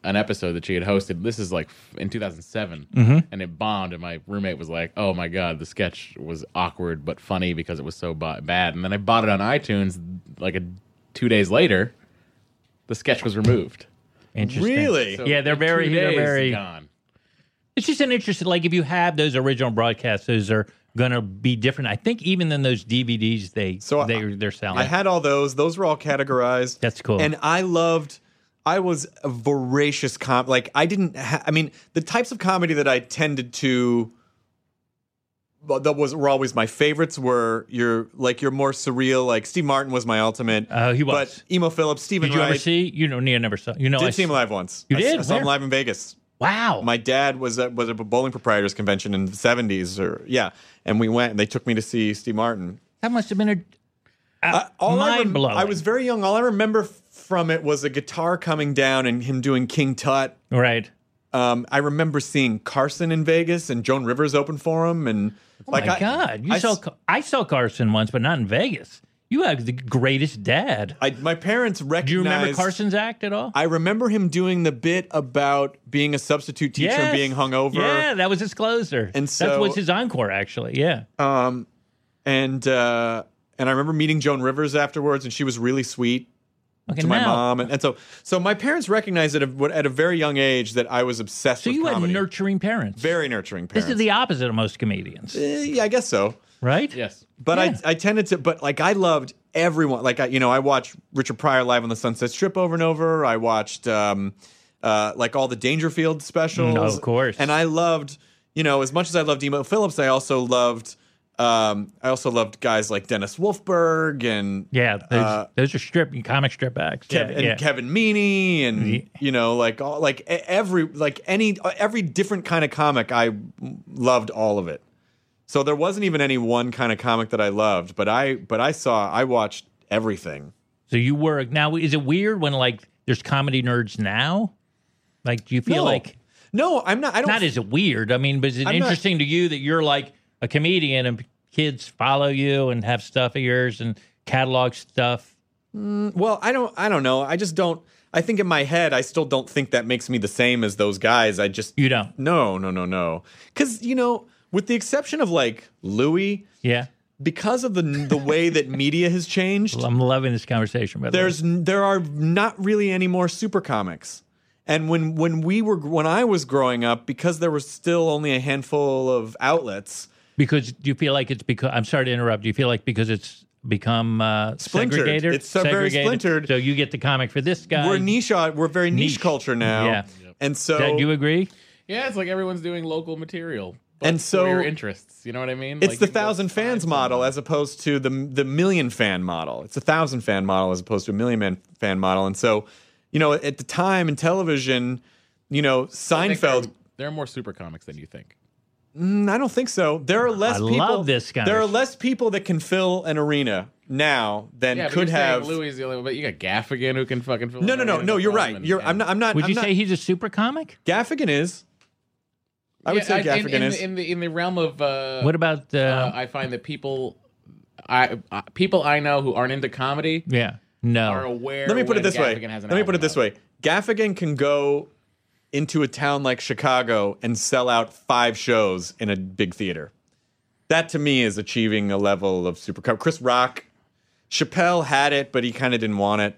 an episode that she had hosted. This is like in two thousand seven, Mm-hmm. and it bombed. And my roommate was like, "Oh my god, the sketch was awkward but funny because it was so ba- bad." And then I bought it on iTunes. Like a two days later, the sketch was removed. Interesting. Really? So Yeah, they're in very- two they're days, very- gone. It's just an interesting, like if you have those original broadcasts, those are going to be different. I think even than those D V Ds they So they I- they're selling. I had all those. Those were all categorized. That's cool. And I loved. I was a voracious com. Like I didn't. Ha- I mean, the types of comedy that I tended to. Well, that was were always my favorites. Were your like your more surreal. Like Steve Martin was my ultimate. Oh, he was. But Emo Phillips, Stephen Did you Wright. ever see? You know, Nia never saw. You know, Did I see him live once. You I, did? I saw him Where? live in Vegas. Wow. My dad was at, was at a bowling proprietors convention in the seventies, or yeah, and we went and they took me to see Steve Martin. that must have been a Uh, all I, mind rem- blowing. I was very young. All I remember f- from it was a guitar coming down and him doing King Tut. right. Um, I remember seeing Carson in Vegas and Joan Rivers open for him, and Oh like my I, God, you I, saw s- Ca- I saw Carson once, but not in Vegas. You have the greatest dad. I- my parents recognized. Do you remember Carson's act at all? I remember him doing the bit about being a substitute teacher and Yes. being hungover. Yeah, that was his closer. And that so- was his encore, actually. Yeah. Um, and uh, and I remember meeting Joan Rivers afterwards, and she was really sweet Okay, to my now- mom, and, and so so my parents recognized at a, at a very young age that I was obsessed So with you comedy. had nurturing parents. Very nurturing This parents. is the opposite of most comedians, Eh, yeah, I guess so. right? Yes. But Yeah. I I tended to, but like I loved everyone. Like I, you know, I watched Richard Pryor live on the Sunset Strip over and over. I watched um, uh, like all the Dangerfield specials. No, of course. And I loved, you know, as much as I loved Emo Phillips, I also loved, um, I also loved guys like Dennis Wolfberg and Yeah, those, Uh, those are strip comic strip acts. Kev- yeah, and yeah. Kevin Meaney and Yeah. you know like all like e- every like any every different kind of comic I loved all of it. So there wasn't even any one kind of comic that I loved, but I but I saw I watched everything. So you were now. Is it weird when like there's comedy nerds now? Like, do you feel No. like No, I'm not I don't not is it weird? I mean, but is it I'm not- interesting to you that you're like a comedian and kids follow you and have stuff of yours and catalog stuff? well, I don't I don't know. I just don't I think in my head I still don't think that makes me the same as those guys. I just You don't. No, no, no, no. Cuz you know, with the exception of like Louis, Yeah. because of the the way that media has changed, Well, I'm loving this conversation. By the way. there's there are not really any more super comics. And when when we were when I was growing up, because there was still only a handful of outlets, Because do you feel like it's because I'm sorry to interrupt. Do you feel like because it's become uh, Splintered. segregated? It's so very Segregated? splintered. So you get the comic for this guy. we're niche we're very niche, Niche. culture now. Yeah. And so Do you agree? Yeah, it's like everyone's doing local material. But And so- for your interests, you know what I mean? it's Like, the you can go thousand find fans someone. model as opposed to the the million fan model. It's a thousand fan model as opposed to a million man fan model. And so, you know, at the time in television, you know, I think Seinfeld. There, there are more super comics than you think. Mm, I don't think so. There are less I people. love this guy. There are less people that can fill an arena now than Yeah, but could you're saying have. Louis is the only one, but you got Gaffigan who can fucking fill. No, in no, no, arenas, no. You're right. Feldman, You're. and- I'm not. I'm not. Would I'm you not, say he's a super comic? Gaffigan is? I would Yeah, say in- Gaffigan in, is. in the in the realm of. Uh, What about? Uh, uh, I find that people, I uh, people I know who aren't into comedy yeah. are No. aware. Let me put it when this way. Gaffigan has an Let me put album it this out. way. Gaffigan can go into a town like Chicago and sell out five shows in a big theater. That to me is achieving a level of super. Chris Rock, Chappelle had it, but he kind of didn't want it.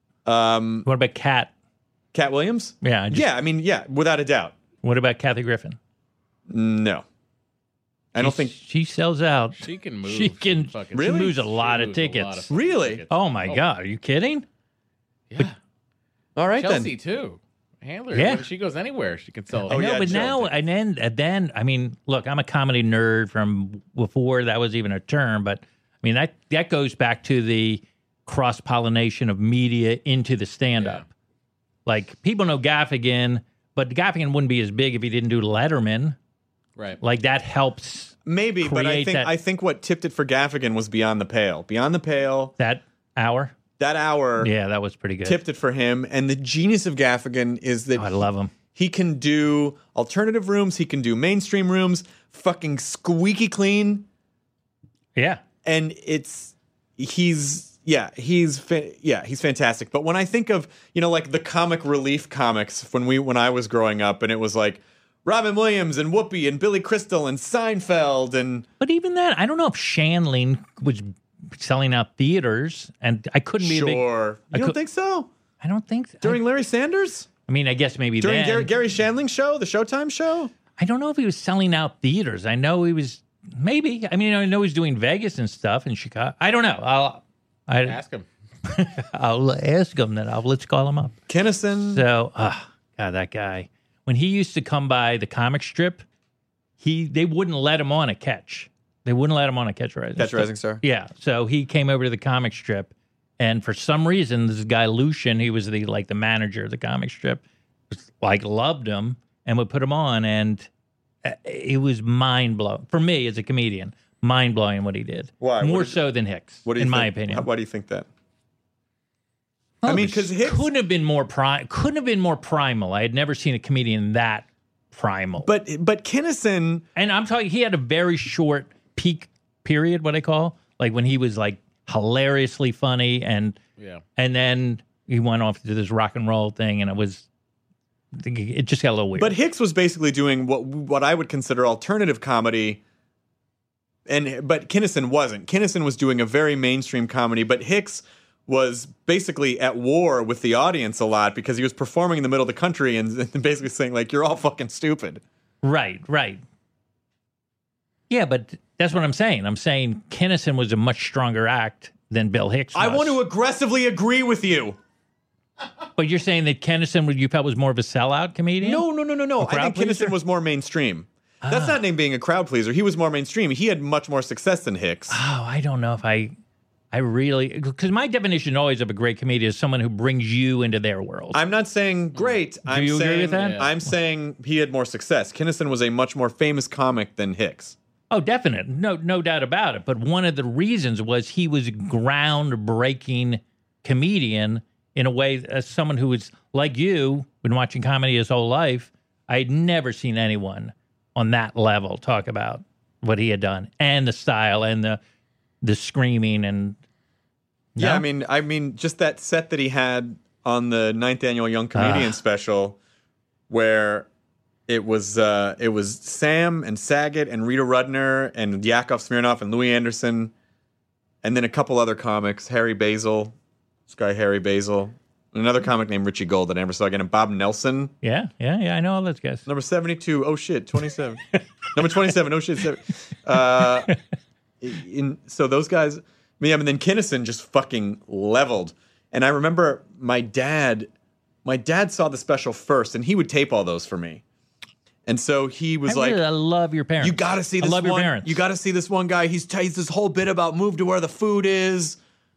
Um, What about Cat? Cat Williams. Yeah. I just- Yeah, I mean, yeah, without a doubt. What about Kathy Griffin? No, I don't She- think. she sells out. She can move. She can. fucking- Really? She moves a lot She of moves a tickets. lot of Really? tickets. Oh my God! Are you kidding? Yeah. All right Chelsea then. too. Handler. Yeah. When she goes anywhere, she can sell. Oh, I know, yeah, but Joe now did. and then and then I mean, look, I'm a comedy nerd from before that was even a term, but I mean that that goes back to the cross pollination of media into the stand up. Like people know Gaffigan, but Gaffigan wouldn't be as big if he didn't do Letterman. Right. Like that helps Maybe, but I create think that- I think what tipped it for Gaffigan was Beyond the Pale. Beyond the Pale, that hour. that hour Yeah, that was pretty good. tipped it for him. And the genius of Gaffigan is that Oh, I love him. he can do alternative rooms, he can do mainstream rooms, fucking squeaky clean, Yeah. and it's he's yeah, he's fa- yeah, he's fantastic. But when I think of, you know, like the comic relief comics when we when I was growing up, and it was like Robin Williams and Whoopi and Billy Crystal and Seinfeld and But even then, I don't know if Shanling was selling out theaters, and I couldn't be a big. sure. I You don't could- think so? I don't think so. During Larry Sanders? I mean, I guess maybe During then. Gary, Gary Shandling's show, the Showtime show? I don't know if he was selling out theaters. I know he was maybe. I mean, I know he's doing Vegas and stuff in Chicago. I don't know. I'll I, Ask him. I'll ask him then. I'll let's call him up. Kinnison. So, uh, God, that guy. When he used to come by the comic strip, he they wouldn't let him on a catch. They wouldn't let him on a Catch a Rising Catch a Star. Rising Star? Yeah. So he came over to the comic strip, and for some reason, this guy Lucian, he was the like the manager of the comic strip, was, like loved him and would put him on, and uh, it was mind blowing for me as a comedian. Mind blowing what he did. Why? What More did- so than Hicks, What do you in my think? opinion. How- Why do you think that? Oh, I mean, this 'cause Hicks- couldn't have been more prime. Couldn't have been more primal. I had never seen a comedian that primal. But but Kinnison, and I'm talking, he had a very short peak period, what I call, like when he was like hilariously funny, and Yeah. and then he went off to this rock and roll thing, and it was, it just got a little weird. but Hicks was basically doing what what I would consider alternative comedy. And but Kinnison wasn't. Kinnison was doing a very mainstream comedy, but Hicks was basically at war with the audience a lot because he was performing in the middle of the country and, and basically saying like, "You're all fucking stupid." right, right. Yeah, but that's what I'm saying. I'm saying Kinnison was a much stronger act than Bill Hicks was. I want to aggressively agree with you. But you're saying that Kinnison, you felt, was more of a sellout comedian? No, no, no, no, no. A I crowd think Kinnison pleaser? was more mainstream. That's not named being a crowd pleaser. He was more mainstream. He had much more success than Hicks. Oh, I don't know if I, I really, because my definition always of a great comedian is someone who brings you into their world. I'm not saying great. I'm you agree saying with that? Yeah. I'm saying he had more success. Kinnison was a much more famous comic than Hicks. Oh, definite. No, no doubt about it. But one of the reasons was he was a groundbreaking comedian in a way, as someone who was like you, been watching comedy his whole life. I had never seen anyone on that level talk about what he had done and the style and the the screaming and Yeah, No? I mean, I mean, just that set that he had on the ninth annual Young Comedian Ah. special, where it was uh, it was Sam and Saget and Rita Rudner and Yakov Smirnoff and Louis Anderson, and then a couple other comics, Harry Basil, this guy Harry Basil, another comic named Richie Gold that I never saw again, and Bob Nelson. yeah, yeah, yeah. I know all those guys. Number seventy-two, oh shit, twenty-seven. Number twenty-seven, oh shit, seven. Uh, in, so those guys, yeah, and then Kinnison just fucking leveled. And I remember my dad, my dad saw the special first, and he would tape all those for me. And so he was I like, really, I love your parents. "You got to see I this love one. your parents. You got to see this one guy. He's he's this whole bit about move to where the food is."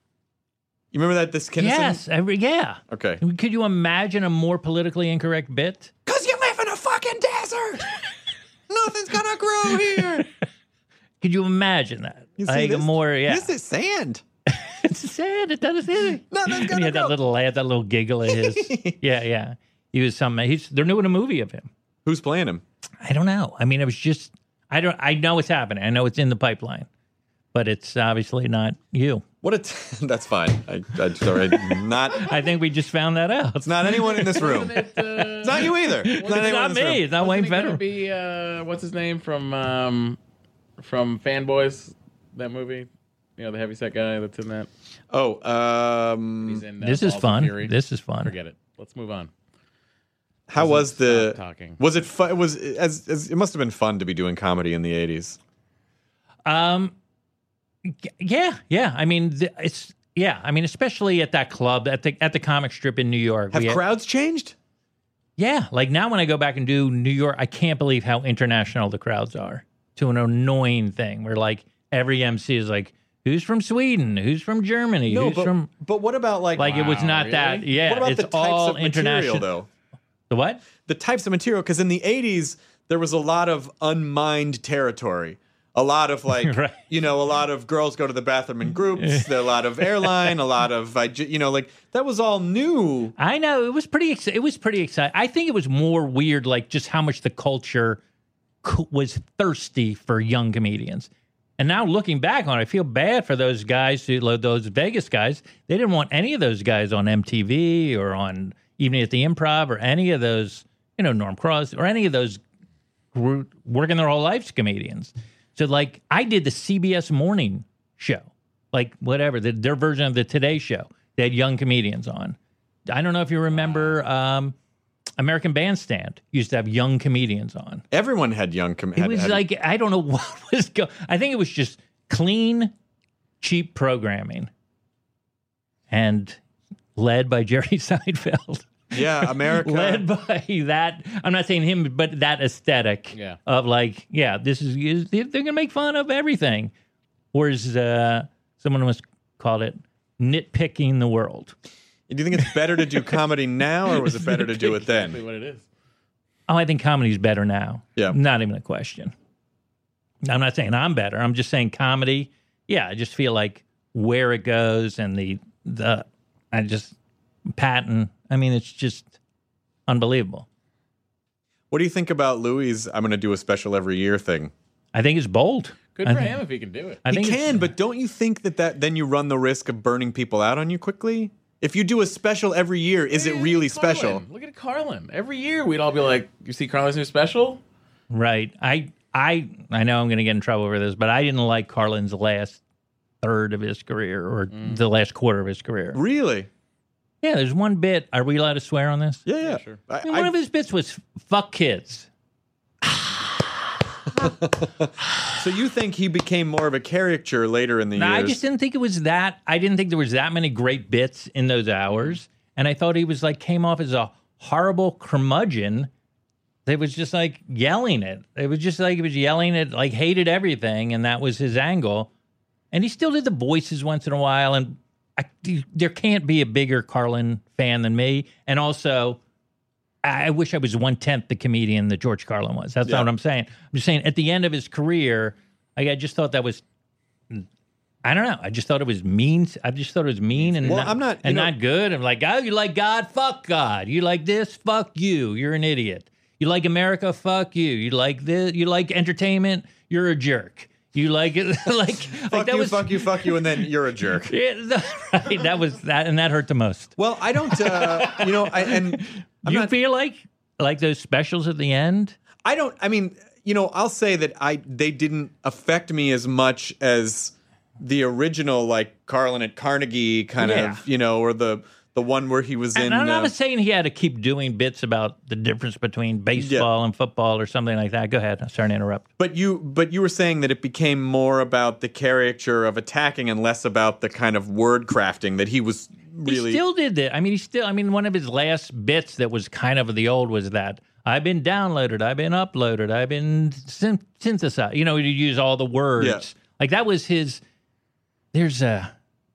You remember that this Kinnison? Yes, every, yeah. Okay. Could you imagine a more politically incorrect bit? Cause you live in a fucking desert. Nothing's gonna grow here. Could you imagine that? You see like a this? more, yeah. This is sand. It's sad. It doesn't say Nothing's And gonna he had grow. that little laugh, that little giggle of his. yeah, yeah. He was some. He's. They're doing a movie of him. Who's playing him? I don't know. I mean, it was just. I don't. I know it's happening. I know it's in the pipeline, but it's obviously not you. What a t- that's fine. I, I sorry, not. I think we just found that out. It's not anyone in this room. It, uh, It's not you either. It's not It's anyone not in this me. room. It's not Wayne wasn't it gonna Federer. Be uh, what's his name from um, from Fanboys, that movie? You know, the heavyset guy that's in that. Oh, um, He's in. Uh, This is Balls of fun. Fury. This is fun. Forget it. Let's move on. how Doesn't was the? stop talking. Was it fun? It was as, as it must have been fun to be doing comedy in the eighties. Um, y- yeah, yeah. I mean, th- it's yeah. I mean, especially at that club at the at the comic strip in New York. Have we had- crowds changed? Yeah, like now when I go back and do New York, I can't believe how international the crowds are. To an annoying thing, where like every M C is like, "Who's from Sweden? Who's from Germany? No, Who's but from?" but what about like Like it was Wow, not that. really? Yeah, what about it's the types all of material international. though? The what? The types of material, because in the eighties there was a lot of unmined territory. A lot of like, Right. you know, a lot of girls go to the bathroom in groups. A lot of airline. A lot of, I ju- you know, like that was all new. I know it was pretty. Ex- it was pretty exciting. I think it was more weird, like just how much the culture co- was thirsty for young comedians. And now looking back on it, I feel bad for those guys, who, those Vegas guys. They didn't want any of those guys on M T V or on even at the Improv or any of those, you know, Norm Cross or any of those group, working their whole lives comedians. So, like, I did the C B S morning show, like whatever, the, their version of the Today Show. They had young comedians on. I don't know if you remember um, American Bandstand used to have young comedians on. Everyone had young comedians. It was had, like, I don't know what was going I think it was just clean, cheap programming and led by Jerry Seinfeld. Yeah, America. Led by that, I'm not saying him, but that aesthetic Yeah. of like, yeah, this is, is they're going to make fun of everything. Whereas uh, someone was called it nitpicking the world. Do you think it's better to do comedy now, or was it better to do it Exactly then? what it is. Oh, I think comedy's better now. Yeah. Not even a question. I'm not saying I'm better. I'm just saying comedy. Yeah, I just feel like where it goes and the, the I just, Patton, I mean, it's just unbelievable. What do you think about Louis' I'm going to do a special every year thing? I think it's bold. Good I for think- him if he can do it. I He think it's- can, but don't you think that, that then you run the risk of burning people out on you quickly? If you do a special every year, is it Look at really Carlin. special? Look at Carlin. Every year we'd all be like, you see Carlin's new special? Right. I I I know I'm going to get in trouble over this, but I didn't like Carlin's last third of his career or Mm. the last quarter of his career. Really? Yeah, there's one bit. Are we allowed to swear on this? Yeah, yeah. sure. I, I mean, one I- of his bits was fuck kids. so you think he became more of a caricature later in the No, years? I just didn't think it was that. I didn't think there was that many great bits in those hours, and I thought he was like came off as a horrible curmudgeon. That was just like yelling it. It was just like he was yelling it, like hated everything, and that was his angle. And he still did the voices once in a while, and I, there can't be a bigger Carlin fan than me. And also, I wish I was one tenth the comedian that George Carlin was. That's Yeah. not what I'm saying. I'm just saying at the end of his career, I, I just thought that was. I don't know. I just thought it was mean. I just thought it was mean and Well, not, I'm not- you and know- not good. I'm like, oh, you like God? Fuck God. You like this? Fuck you. You're an idiot. You like America? Fuck you. You like this? You like entertainment? You're a jerk. You like it? like, fuck like that you, was fuck you, fuck you, and then you're a jerk. Yeah, right. That was that, and that hurt the most. Well, I don't, uh, you know, I, and I'm you not, feel like like those specials at the end? I don't, I mean, you know, I'll say that I they didn't affect me as much as the original, like Carlin at Carnegie kind Yeah. of, you know, or the the one where he was in. And I'm not uh, saying he had to keep doing bits about the difference between baseball and football or something like that. Go ahead. I'm sorry to interrupt. But you, but you were saying that it became more about the caricature of attacking and less about the kind of word crafting that he was really. He still did that. I mean, he still. I mean, one of his last bits that was kind of the old was that I've been downloaded, I've been uploaded, I've been syn- synthesized. You know, he'd use all the words. Yeah. Like that was his. There's a.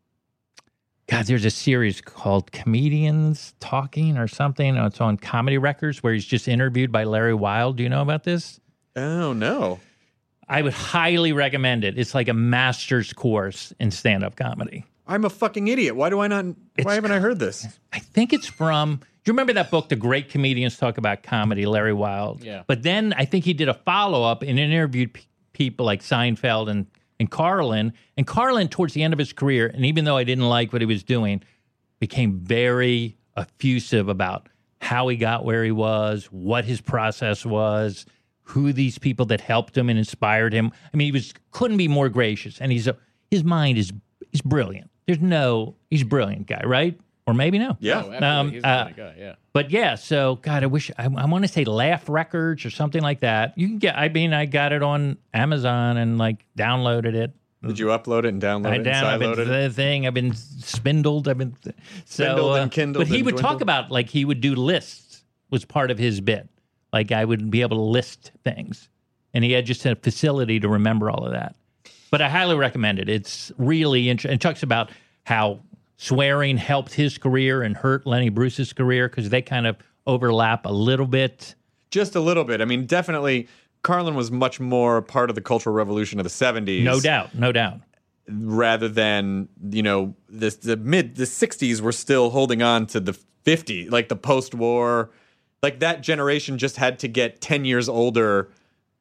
God, there's a series called Comedians Talking or something. It's on Comedy Records where he's just interviewed by Larry Wilde. Do you know about this? Oh no! I would highly recommend it. It's like a master's course in stand-up comedy. I'm a fucking idiot. Why do I not? It's why haven't I heard this? I think it's from. Do you remember that book, The Great Comedians Talk About Comedy, Larry Wilde? Yeah. But then I think he did a follow-up and interviewed pe- people like Seinfeld and, and Carlin. And Carlin, towards the end of his career, and even though I didn't like what he was doing, became very effusive about how he got where he was, what his process was, who these people that helped him and inspired him. I mean, he was couldn't be more gracious. And he's a, his mind is is brilliant. There's no, he's a brilliant guy, right? Or maybe no. Yeah. Oh, absolutely. Um, He's a uh, funny guy, yeah. But yeah, so God, I wish I, I want to say Laugh Records or something like that. You can get. I mean, I got it on Amazon and like downloaded it. Did you upload it and download I it down. I've and been sideload it? the thing. I've been spindled. I've been so. Spindled and uh, kindled But he and would talk dwindled? about like he would do lists. Was part of his bit. Like I would be able to list things, and he had just a facility to remember all of that. But I highly recommend it. It's really interesting. It talks about how swearing helped his career and hurt Lenny Bruce's career because they kind of overlap a little bit. Just a little bit. I mean, definitely, Carlin was much more part of the Cultural Revolution of the seventies. No doubt, no doubt. Rather than, you know, this, the mid, the sixties were still holding on to the fifties, like the post-war. Like that generation just had to get ten years older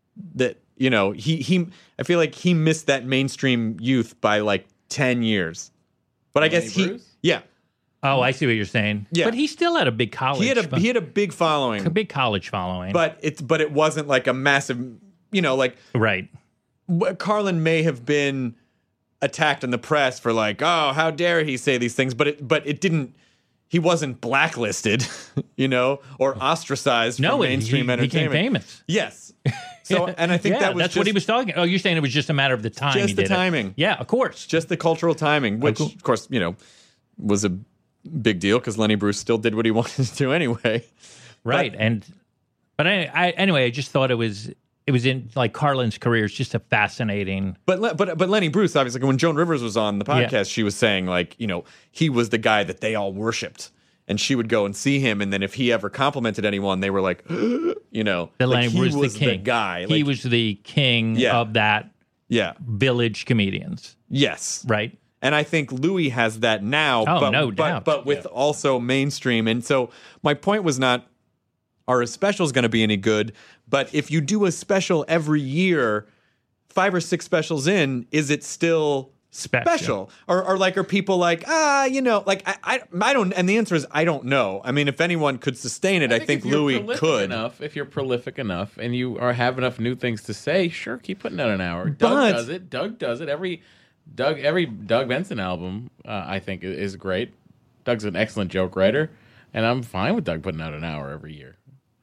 that you know he he. I feel like he missed that mainstream youth by like ten years. But I Lenny guess he, Bruce? yeah, Oh, I see what you're saying. Yeah. But he still had a big college. he had a fo- he had a big following, a big college following. but it's but it wasn't like a massive, you know, like right. w- Carlin may have been attacked in the press for like, oh, how dare he say these things, but it but it didn't. He wasn't blacklisted, you know, or ostracized No, from it- mainstream he, he became entertainment. famous. Yes. So, and I think yeah, that was that's just, what he was talking. Oh, you're saying it was just a matter of the time. Just he the did it. timing. Yeah, of course. just the cultural timing, which of course, you know, was a big deal because Lenny Bruce still did what he wanted to do anyway. Right, But- and but I, I anyway, I just thought it was it was in like Carlin's career is just a fascinating. But Le- but but Lenny Bruce, obviously, when Joan Rivers was on the podcast, Yeah. she was saying like, you know, he was the guy that they all worshipped, and she would go and see him, and then if he ever complimented anyone, they were like, you know, That like Lenny he Bruce was the king guy. he Like, was the king Yeah. of that yeah, village comedians. yes, Right. and I think Louis has that now. Oh, but, no but, doubt. But with also mainstream, and so my point was not are his specials going to be any good, but if you do a special every year, five or six specials in, is it still Special. special? Or, or like, are people like, ah, you know, like, I, I, I don't, and the answer is, I don't know. I mean, if anyone could sustain it, I, think, if you're Louis prolific could. Enough, if you're prolific enough and you are have enough new things to say, sure, keep putting out an hour. Doug But- does it. Doug does it. Every Doug, every Doug Benson album, uh, I think, i- is great. Doug's an excellent joke writer, and I'm fine with Doug putting out an hour every year.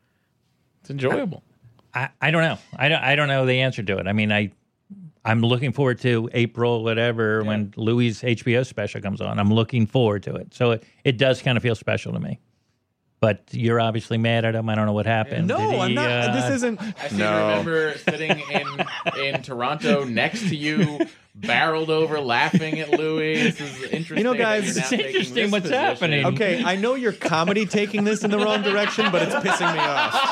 It's enjoyable. I, I don't know. I don't, I don't know the answer to it. I mean, I I'm looking forward to April, whatever, when Louis' H B O special comes on. I'm looking forward to it. So it, it does kind of feel special to me. But you're obviously mad at him. I don't know what happened. No, Did he, I'm not. uh, this isn't. I seem no. to remember sitting in in Toronto next to you, barreled over, laughing at Louis. This is interesting. You know, that guys, you're now it's taking interesting this what's position. happening. Okay, I know you're comedy taking this in the wrong direction, but it's pissing me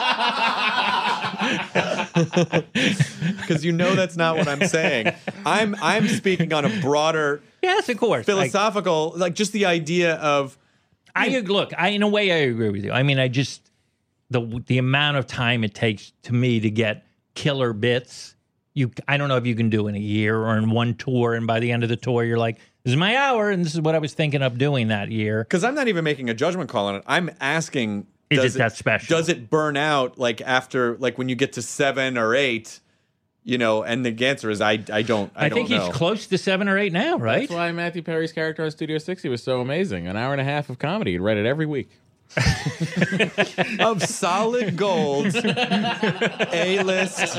off. Because you know that's not what I'm saying. I'm I'm speaking on a broader Yes, of course. Like, philosophical, like just the idea of I look. I in a way I agree with you. I mean, I just the the amount of time it takes to me to get killer bits. You, I don't know if you can do in a year or in one tour, and by the end of the tour, you're like, "This is my hour," and this is what I was thinking of doing that year. because I'm not even making a judgment call on it. I'm asking, Is does it that special? Does it burn out like after, like when you get to seven or eight? You know, and the answer is I I don't I, I, don't think know. he's close to seven or eight now, right? That's why Matthew Perry's character on Studio sixty was so amazing. An hour and a half of comedy. He'd write it every week. Of solid gold, A list.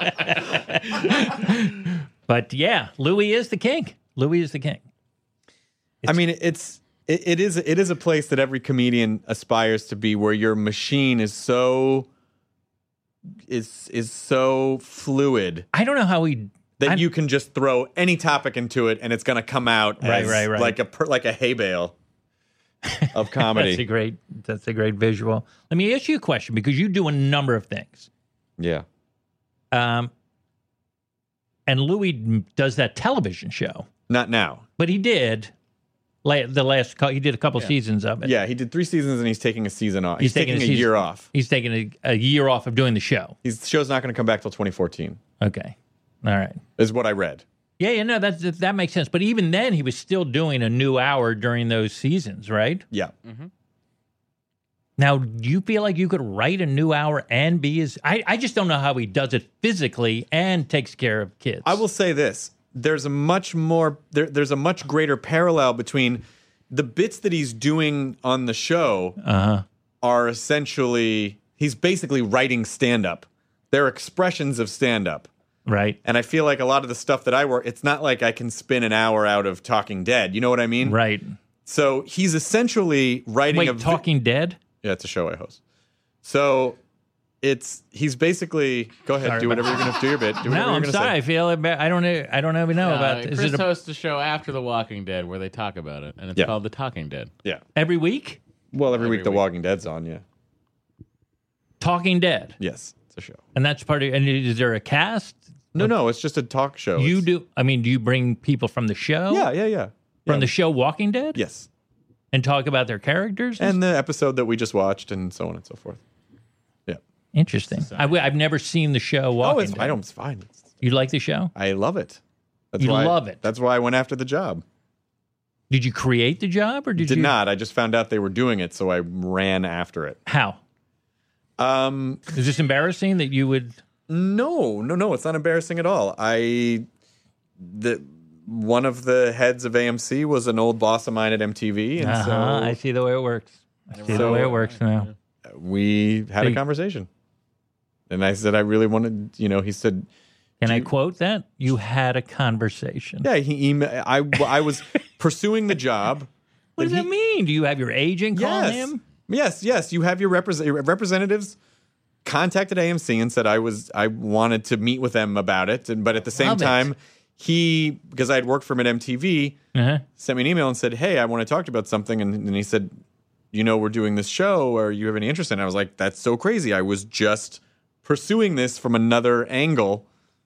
But yeah, Louis is the king. Louis is the king. I mean, it's it, it is it is a place that every comedian aspires to be, where your machine is so is is so fluid I don't know how he. that I- you can just throw any topic into it and it's going to come out Right, as right, right. like a per, like a hay bale of That's a comedy. great. That's a great visual. Let me ask you a question because you do a number of things. Yeah. Um, and Louis does that television show, Not now. but he did la- the last. cou- He did a couple seasons of it. Yeah, he did three seasons and he's taking a season off. He's, He's taking taking, a a, season- year off. He's taking a, a year off of doing the show. He's, the show's not going to come back till twenty fourteen, Okay, all right. is what I read. Yeah, yeah, no, that that that makes sense. But even then, he was still doing a new hour during those seasons, right? Yeah. Now, do you feel like you could write a new hour and be as I, I just don't know how he does it physically and takes care of kids. I will say this: there's a much more there, there's a much greater parallel between the bits that he's doing on the show Uh-huh. are essentially he's basically writing stand-up. They're expressions of stand-up. Right. And I feel like a lot of the stuff that I work, it's not like I can spin an hour out of Talking Dead. You know what I mean? Right. So he's essentially writing Wait, a vi- Talking Dead? Yeah, it's a show I host. So it's he's basically go ahead, Sorry do whatever about- you're gonna do your bit. Do whatever No, you're I'm gonna sorry. say. I feel it- I don't know. I don't even know Uh, about. Is Chris it a, hosts a show after The Walking Dead where they talk about it, and it's Yeah. called The Talking Dead. Yeah. every week? Well, every, Every week The week. Walking Dead's on, yeah. Talking Dead, Yes, it's a show. and that's part of. And is there a cast? No, no, it's just a talk show. You It's- do. I mean, do you bring people from the show? Yeah, yeah, yeah. From Yeah. the show Walking Dead? Yes. And talk about their characters? And the episode that we just watched and so on and so forth. Yeah. Interesting. I w- I've never seen the show. Oh, Walking it's, I Dead. don't. It's fine. It's, You like the show? I love it. That's You why, love it. That's why I went after the job. Did you create the job or did, Did you not. I just found out they were doing it, so I ran after it. How? Um, Is this embarrassing that you would? no, no, no. It's not embarrassing at all. I the one of the heads of A M C was an old boss of mine at M T V, and Uh-huh, so I see the way it works. I see the So- way it works now. we had So a you- conversation. And I said I really wanted, you know, he said, Can I quote that? You had a conversation. yeah, he emailed, I, I was pursuing the job. What does and that mean? Do you have your agent call Yes. him? Yes, yes. You have your repres- representatives contacted A M C and said I was I wanted to meet with them about it, and but at the same Love it. time, he because I had worked for him at M T V, Uh-huh. sent me an email and said, "Hey, I want to talk to you about something." And, and he said, "You know, we're doing this show. Or you have any interest in it?" I was like, "That's so crazy. I was just pursuing this from another angle."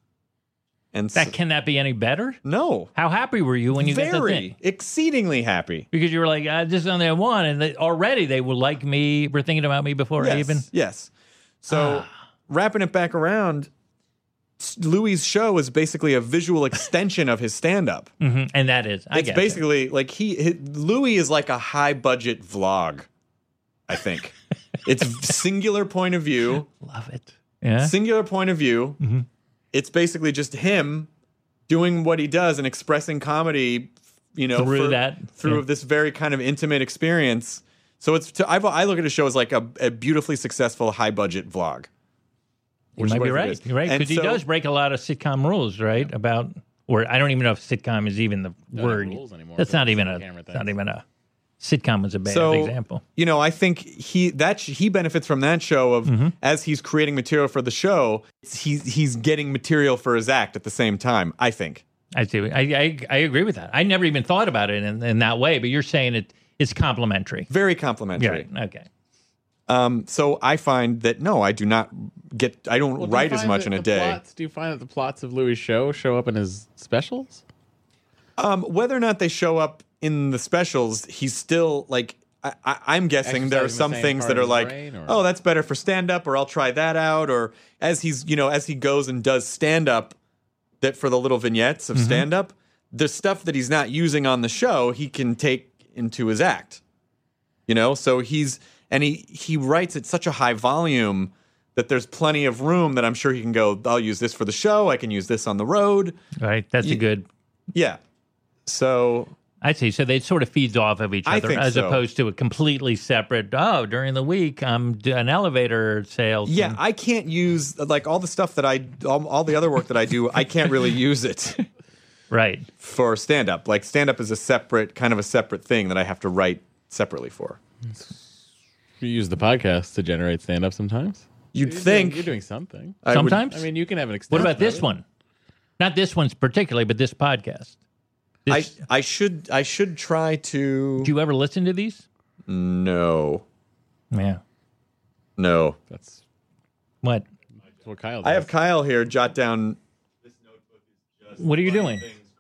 And That so, can that be any better? no, How happy were you when you got the very thing? exceedingly happy. Because you were like, uh, this is something I want, and they, already they would like me. Were thinking about me before I Yes, even. yes. So Ah. wrapping it back around, s- Louis' show is basically a visual extension of his stand-up. Mhm, And that is, I It's get basically like he, hi Louis is like a high-budget vlog. I think it's singular point of view, love it. Yeah. singular point of view. Mm-hmm. It's basically just him doing what he does and expressing comedy, you know, Through for- that, through yeah. this very kind of intimate experience. So it's to, I, I look at a show as like a, a beautifully successful high budget vlog. You which is might what be it right. is. You're right. And Because he so- does break a lot of sitcom rules, right? About, or I don't even know if sitcom is even the Not word. rules anymore, That's but not even a. camera It's not things. even a. Sitcom was a bad So example. you know, I think he that sh- he benefits from that show of Mm-hmm. as he's creating material for the show, he's he's getting material for his act at the same time. I think. I see. I, I I agree with that. I never even thought about it in, in that way, but you're saying it it's complimentary. Very complimentary. Yeah. Okay. Um, so I find that no, I do not get. I don't Well, do you write as find much that in a the day. Plots, do you find that the plots of Louis' show show up in his specials? Um, whether or not they show up in the specials, he's still like. I, I, I'm guessing there are Exercising the some same things part that of are his like, brain, or- oh, that's better for stand up, or I'll try that out, or as he's you know as he goes and does stand up, that for the little vignettes of stand up, the stuff that he's not using on the show, he can take into his act. You know, so he's and he he writes at such a high volume that there's plenty of room that I'm sure he can go. I'll use this for the show. I can use this on the road. Right. That's a Ye- good. Yeah. So I see. So they sort of feeds off of each I other think as so. opposed to a completely separate. Oh, during the week I'm do- an elevator sales. yeah, I can't use like all the stuff that I all, all the other work that I do. I can't really use it Right. for stand up. Like stand up is a separate kind of a separate thing that I have to write separately for. You use the podcast to generate stand up sometimes? You'd You're think doing, you're doing something. I would- Sometimes. I mean, you can have an what extension. about this of it. one? Not this one particularly, but this podcast. I This, I should I should try to do you ever listen to these? no Yeah. no. That's What? what Kyle does. I have Kyle here jot down. What are you doing?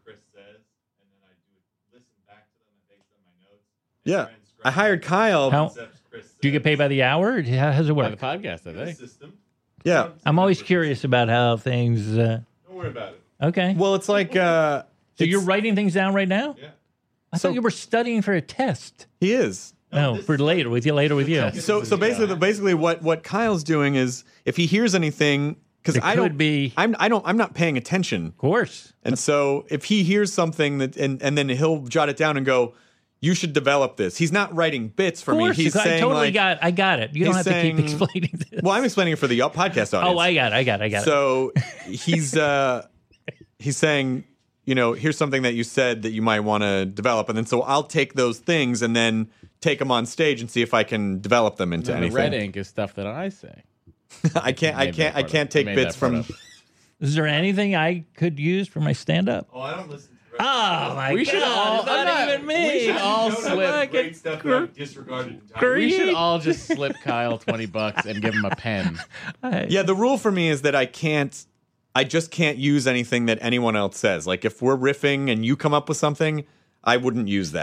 Yeah, I hired Kyle. How? Do you get paid by the hour? Or how does it By the work? podcast, I think. Yeah. I'm always curious about how things. Uh, Don't worry about it. okay. Well, it's like uh, so you're it's- writing things down right now? Yeah. I So- thought you were studying for a test. he is. No, for later with you. Later with you. So so basically basically what what Kyle's doing is if he hears anything because It I could don't be- I'm I don't I'm not paying attention. Of course. And so if he hears something that and and then he'll jot it down and go, you should develop this. He's not writing bits for Of course. me. He's I saying totally like, got. I got it. You don't have he's to keep saying- explaining this. well, I'm explaining it for the podcast audience. oh, I got it. I got it. I got it. So he's uh, he's saying, you know, here's something that you said that you might want to develop, and then so I'll take those things and then take them on stage and see if I can develop them into And the anything. red ink is stuff that I say. I can't, I made can't, that I part can't up. I take made bits that part from. up. Is there anything I could use for my stand-up? Oh, I don't listen to. Oh my We god! should all- it's not, I'm not- even me. we should all slip Fucking great stuff that I've disregarded entirely. Great. We should all just slip Kyle twenty bucks and give him a pen. Yeah, the rule for me is that I can't, I just can't use anything that anyone else says. Like if we're riffing and you come up with something, I wouldn't use that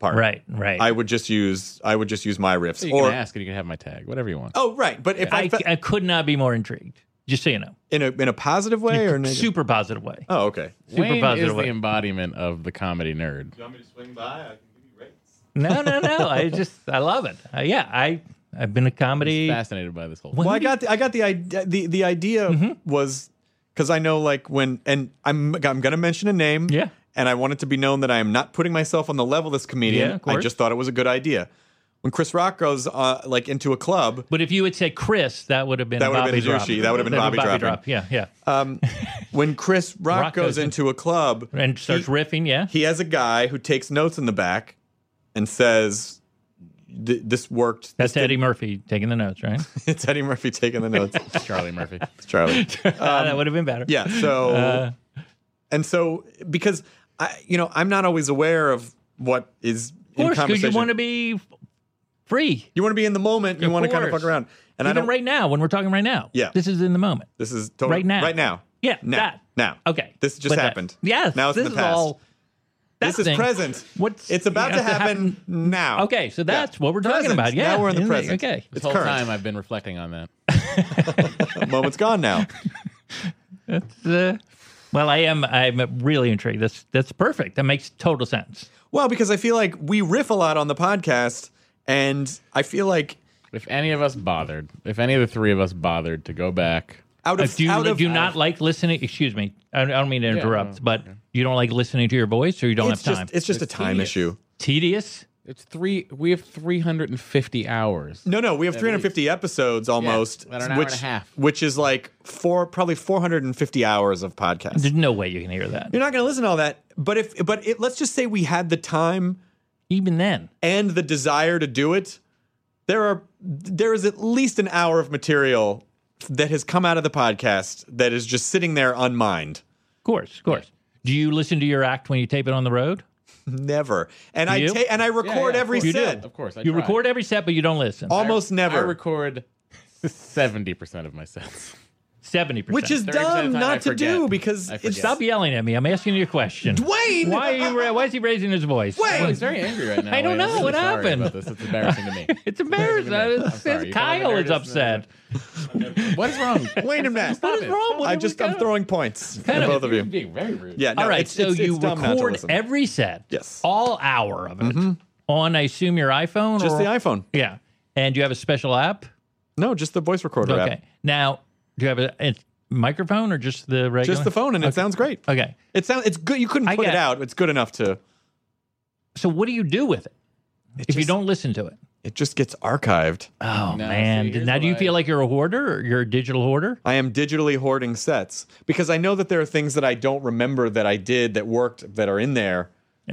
part. Right, right. I would just use I would just use my riffs. You or can ask and you can have my tag, whatever you want. oh, right. But if I, I, fe- I could not be more intrigued. Just so you know. in a in a positive way or negative? Super positive way. Oh, okay. Super Wayne positive is way. the embodiment of the comedy nerd. You want me to swing by? I can give you rates. No, no, no. I just, I love it. Uh, yeah, I, I've been a comedy. Fascinated by this whole When Well, I did you- got the, I got the idea. The, the idea Mm-hmm. was because I know like when and I'm I'm gonna mention a name. Yeah. And I want it to be known that I am not putting myself on the level of this comedian. Yeah, of I course. just thought it was a good idea. When Chris Rock goes uh, like into a club, But if you had said Chris, that would have been That would have Bobby been drop. douchey. That would have been Bobby dropping. drop. Yeah, yeah. um, when Chris Rock, Rock goes goes in- into a club and starts he, riffing. Yeah. he has a guy who takes notes in the back and says, "Th- "This worked." That's This did-" Eddie Murphy taking the notes, right? It's Eddie Murphy taking the notes. Charlie Murphy. It's Charlie. that would have been better. Yeah. So, Uh, and so because I, you know, I'm not always aware of what is of in course, because conversation. you want to be free. You want to be in the moment. You Of want to kind of course. fuck around. And I Even don't. right now, when we're talking right now. Yeah. This is in the moment. This is totally right now. Right now. Yeah, Now. that. Now. Okay. This just But that- happened. yes. Now it's this in the is past. all. that This is thing- present. What's It's about it to has happen, now. Okay, so that's Yeah. what we're talking Present. about. Yeah. Now we're in the Isn't it? present. Okay. This It's whole current. time I've been reflecting on that. The moment's gone now. That's, uh, well, I am. I'm really intrigued. That's that's perfect. That makes total sense. Well, because I feel like we riff a lot on the podcast, and I feel like If any of us bothered, if any of the three of us bothered to go back, out Uh, of do you out of do you not like listening? Excuse me. I don't, I don't mean to interrupt, no, but you don't like listening to your voice, or you don't it's have time. just it's just a It's time tedious. issue. Tedious. it's three. We have three hundred fifty hours. No, no, we have three hundred fifty episodes almost, about an hour which and a half. which is like four probably four hundred fifty hours of podcast. There's no way you can hear that. You're not going to listen to all that, but if but it, let's just say we had the time Even then, and the desire to do it, there are there is at least an hour of material that has come out of the podcast that is just sitting there unmined. of course, of course. Do you listen to your act when you tape it on the road? Never. And I you? ta- and I record yeah, every of course. set. Of course, I You try. record every set, but you don't listen. Almost never. I record seventy percent of my sets. Seventy percent. Which is thirty percent of dumb the time I not to forget. do because I it's forget. Stop yelling at me. I'm asking you a question. Dwayne! Why are you? ra- Why is he raising his voice? Well, he's very angry right now. I don't Wayne. I'm know. really What sorry happened? about this. It's embarrassing to me. It's embarrassing. I'm It's- sorry. You Kyle call me is nerd, upset. What is wrong? Wayne and Matt. What is wrong with I him? just We I'm gotta- throwing points Kind to of- both of You're you. being very rude. Yeah, no, All right, it's, so it's, you it's dumb not to record listen. every set, Yes. all hour of it, on, I assume, your iPhone? Just or, the iPhone. Yeah. And do you have a special app? No, just the voice recorder Okay. app. Now, do you have a, a microphone or just the regular? Just the phone, and it sounds great. Okay. It sounds it's good. You couldn't I put it got- out. It's good enough to. So what do you do with it, if you just- don't listen to it? It just gets archived. Oh, No, man. see, here's now, do you what feel I- like you're a hoarder or you're a digital hoarder? I am digitally hoarding sets because I know that there are things that I don't remember that I did that worked that are in there.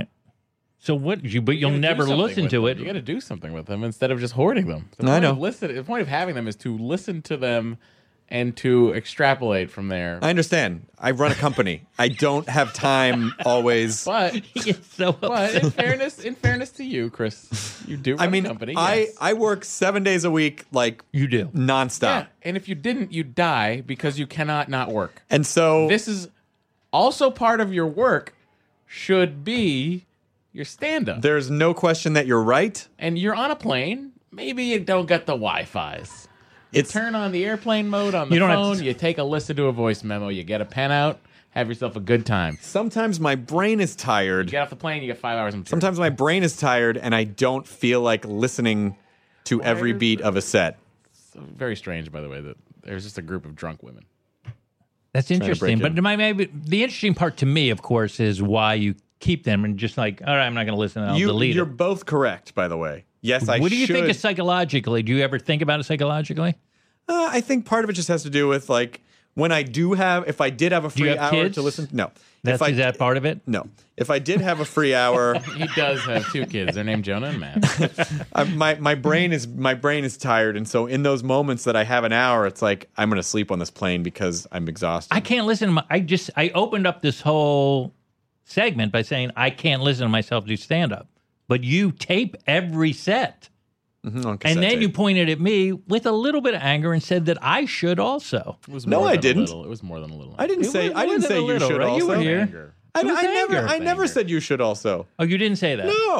So what? You, but You you'll gotta do never something listen with to them. it. You got to do something with them instead of just hoarding them. The I point know. Of listen, the point of having them is to listen to them and to extrapolate from there. I understand. I run a company. I don't have time always. but He gets so but upset. in fairness, in fairness to you, Chris, you do. Run I mean, a company. I yes. I work seven days a week, like You do. nonstop, yeah, and if you didn't, you die because you cannot not work. and so This is also part of your work. Should be your stand-up. there's no question that you're right. And you're on a plane. Maybe you don't get the Wi-Fi's. You It's turn on the airplane mode on the You don't have phone. to- You take a listen to a voice memo. You get a pen out. Have yourself a good time. sometimes my brain is You tired. get off the plane. You get five hours of material. Sometimes my brain is tired, and I don't feel like listening to every beat of a set. It's very strange, by the way, that there's just a group of drunk women. That's to interesting. break But in. my, maybe the interesting part to me, of course, is why you keep them and just like, all right, I'm not going to listen. I'll You, delete you're it. both correct, by the way. Yes, I What do you should. think of psychologically? Do you ever think about it psychologically? Uh, I think part of it just has to do with like when I do have, if I did have a you free have hour kids? to listen. No, That's if I, is that part of it? No, if I did have a free hour, He does have two kids. They're named Jonah and Matt. I, my my brain is my brain is tired, and so in those moments that I have an hour, it's like I'm going to sleep on this plane because I'm exhausted. I can't listen to my, I just I opened up this whole segment by saying I can't listen to myself do stand up. But you tape every set. Mhm, on And cassette then tape. you pointed at me with a little bit of anger and said that I should also. It was No, more I than a didn't. little. It was more than a little. I didn't It say was I more didn't than say a you little, should right? You also. were here. Anger. I, It was I never anger. I It's never anger. said you should also. Oh, you didn't say that. No,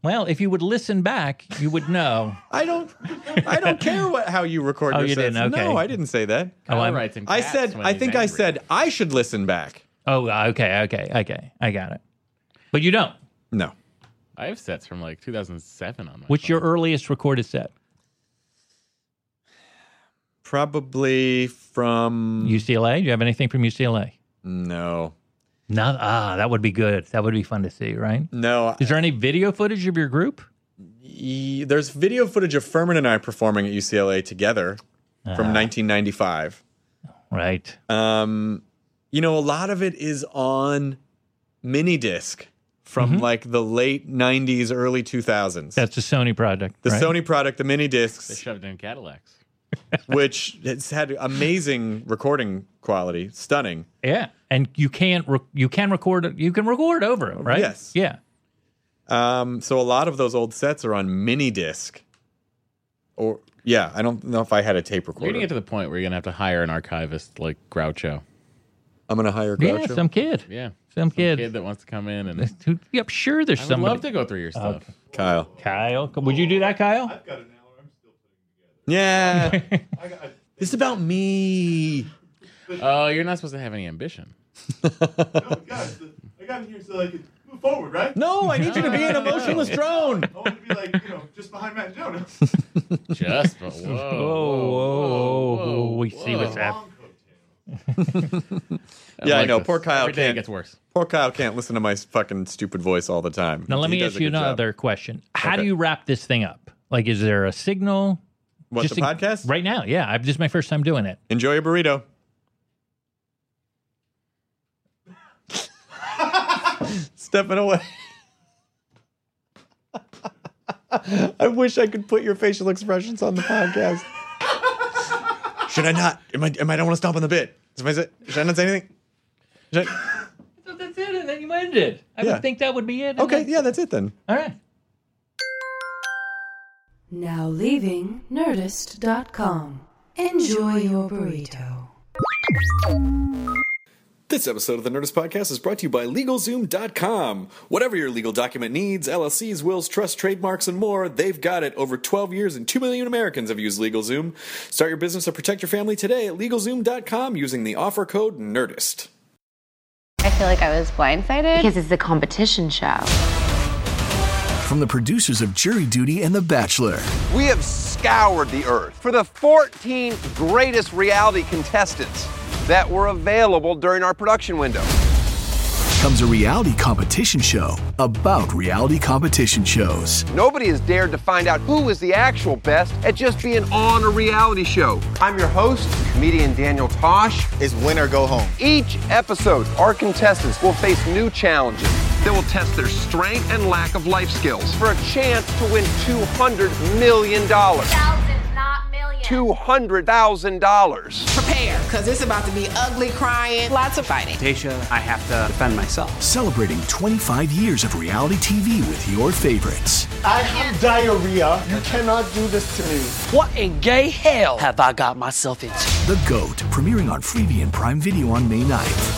Well, if you would listen back, you would know. I don't. I don't care what how you record Oh, your you sets. didn't? Okay. No, I didn't say that. Oh, I'm- writes in I cats said. when I he's think I angry. said I should listen back. Oh, okay, okay, okay. I got it. But you don't. No. I have sets from like two thousand seven on my What's phone. your earliest recorded set? Probably from U C L A? Do you have anything from U C L A? no. No. Ah, that would be good. That would be fun to see, right? No. Is there any video footage of your group? Y- There's video footage of Furman and I performing at U C L A together from nineteen ninety-five. Right. Um, you know, a lot of it is on mini disc from like the late nineties, early two thousands. That's a Sony product. The right? Sony product, the mini They discs, shoved in Cadillacs. which has had amazing recording quality, stunning. Yeah, and you can't re- you can record it. You can record over it, right? Yes. Yeah. Um, so a lot of those old sets are on mini disc. Or yeah, I don't know if I had a tape You're recorder. gonna get to the point where you're gonna have to hire an archivist like Groucho. I'm gonna hire Yeah, Groucho. some kid. Yeah, Some kid. kid that wants to come in and Who- Yep, sure. There's I would somebody. love to go through your stuff. Okay. Kyle. Kyle, would you do that, Kyle? Yeah. It's about me. Oh, you're not supposed to have any ambition. No, guys, I got in here so I could move forward, right? No, I need you to be an emotionless drone. I want to be like, you know, just behind Matt Jonas. Just whoa, whoa, Whoa, whoa, whoa, we see what's happening. Yeah, I like know. this. Poor Kyle Every day it can't. gets worse. Poor Kyle can't listen to my fucking stupid voice all the time. Now let He me does ask a you good job. another question. How Okay. do you wrap this thing up? Like, is there a signal? What, Just the to- podcast? Right now, yeah. I've, this is my first time doing it. Enjoy your burrito. Stepping away. I wish I could put your facial expressions on the podcast. Should I not? Am I? Am I don't want to stomp on the bit. Should I, should I not say anything? Should I- So that's it, and then you ended. I Yeah. would think that would be it. and okay, then- yeah, that's it then. All right. Now leaving Nerdist dot com. Enjoy your burrito. This episode of the Nerdist Podcast is brought to you by LegalZoom dot com. Whatever your legal document needs, L L Cs, wills, trusts, trademarks, and more, they've got it. Over twelve years and two million Americans have used LegalZoom. Start your business or protect your family today at LegalZoom dot com using the offer code NERDIST. I feel like I was blindsided because it's a competition show. From the producers of Jury Duty and The Bachelor. We have scoured the earth for the fourteen greatest reality contestants that were available during our production window. Comes a reality competition show about reality competition shows. Nobody has dared to find out who is the actual best at just being on a reality show. I'm your host, comedian Daniel Tosh. Is win or go home. Each episode, our contestants will face new challenges that will test their strength and lack of life skills for a chance to win two hundred million dollars. Thousands, not millions. two hundred thousand dollars. Prepare, because it's about to be ugly, crying, lots of fighting. Tasha, I have to defend myself. Celebrating twenty-five years of reality T V with your favorites. I have diarrhea. You cannot do this to me. What in gay hell have I got myself into? The GOAT, premiering on Freevee and Prime Video on May ninth.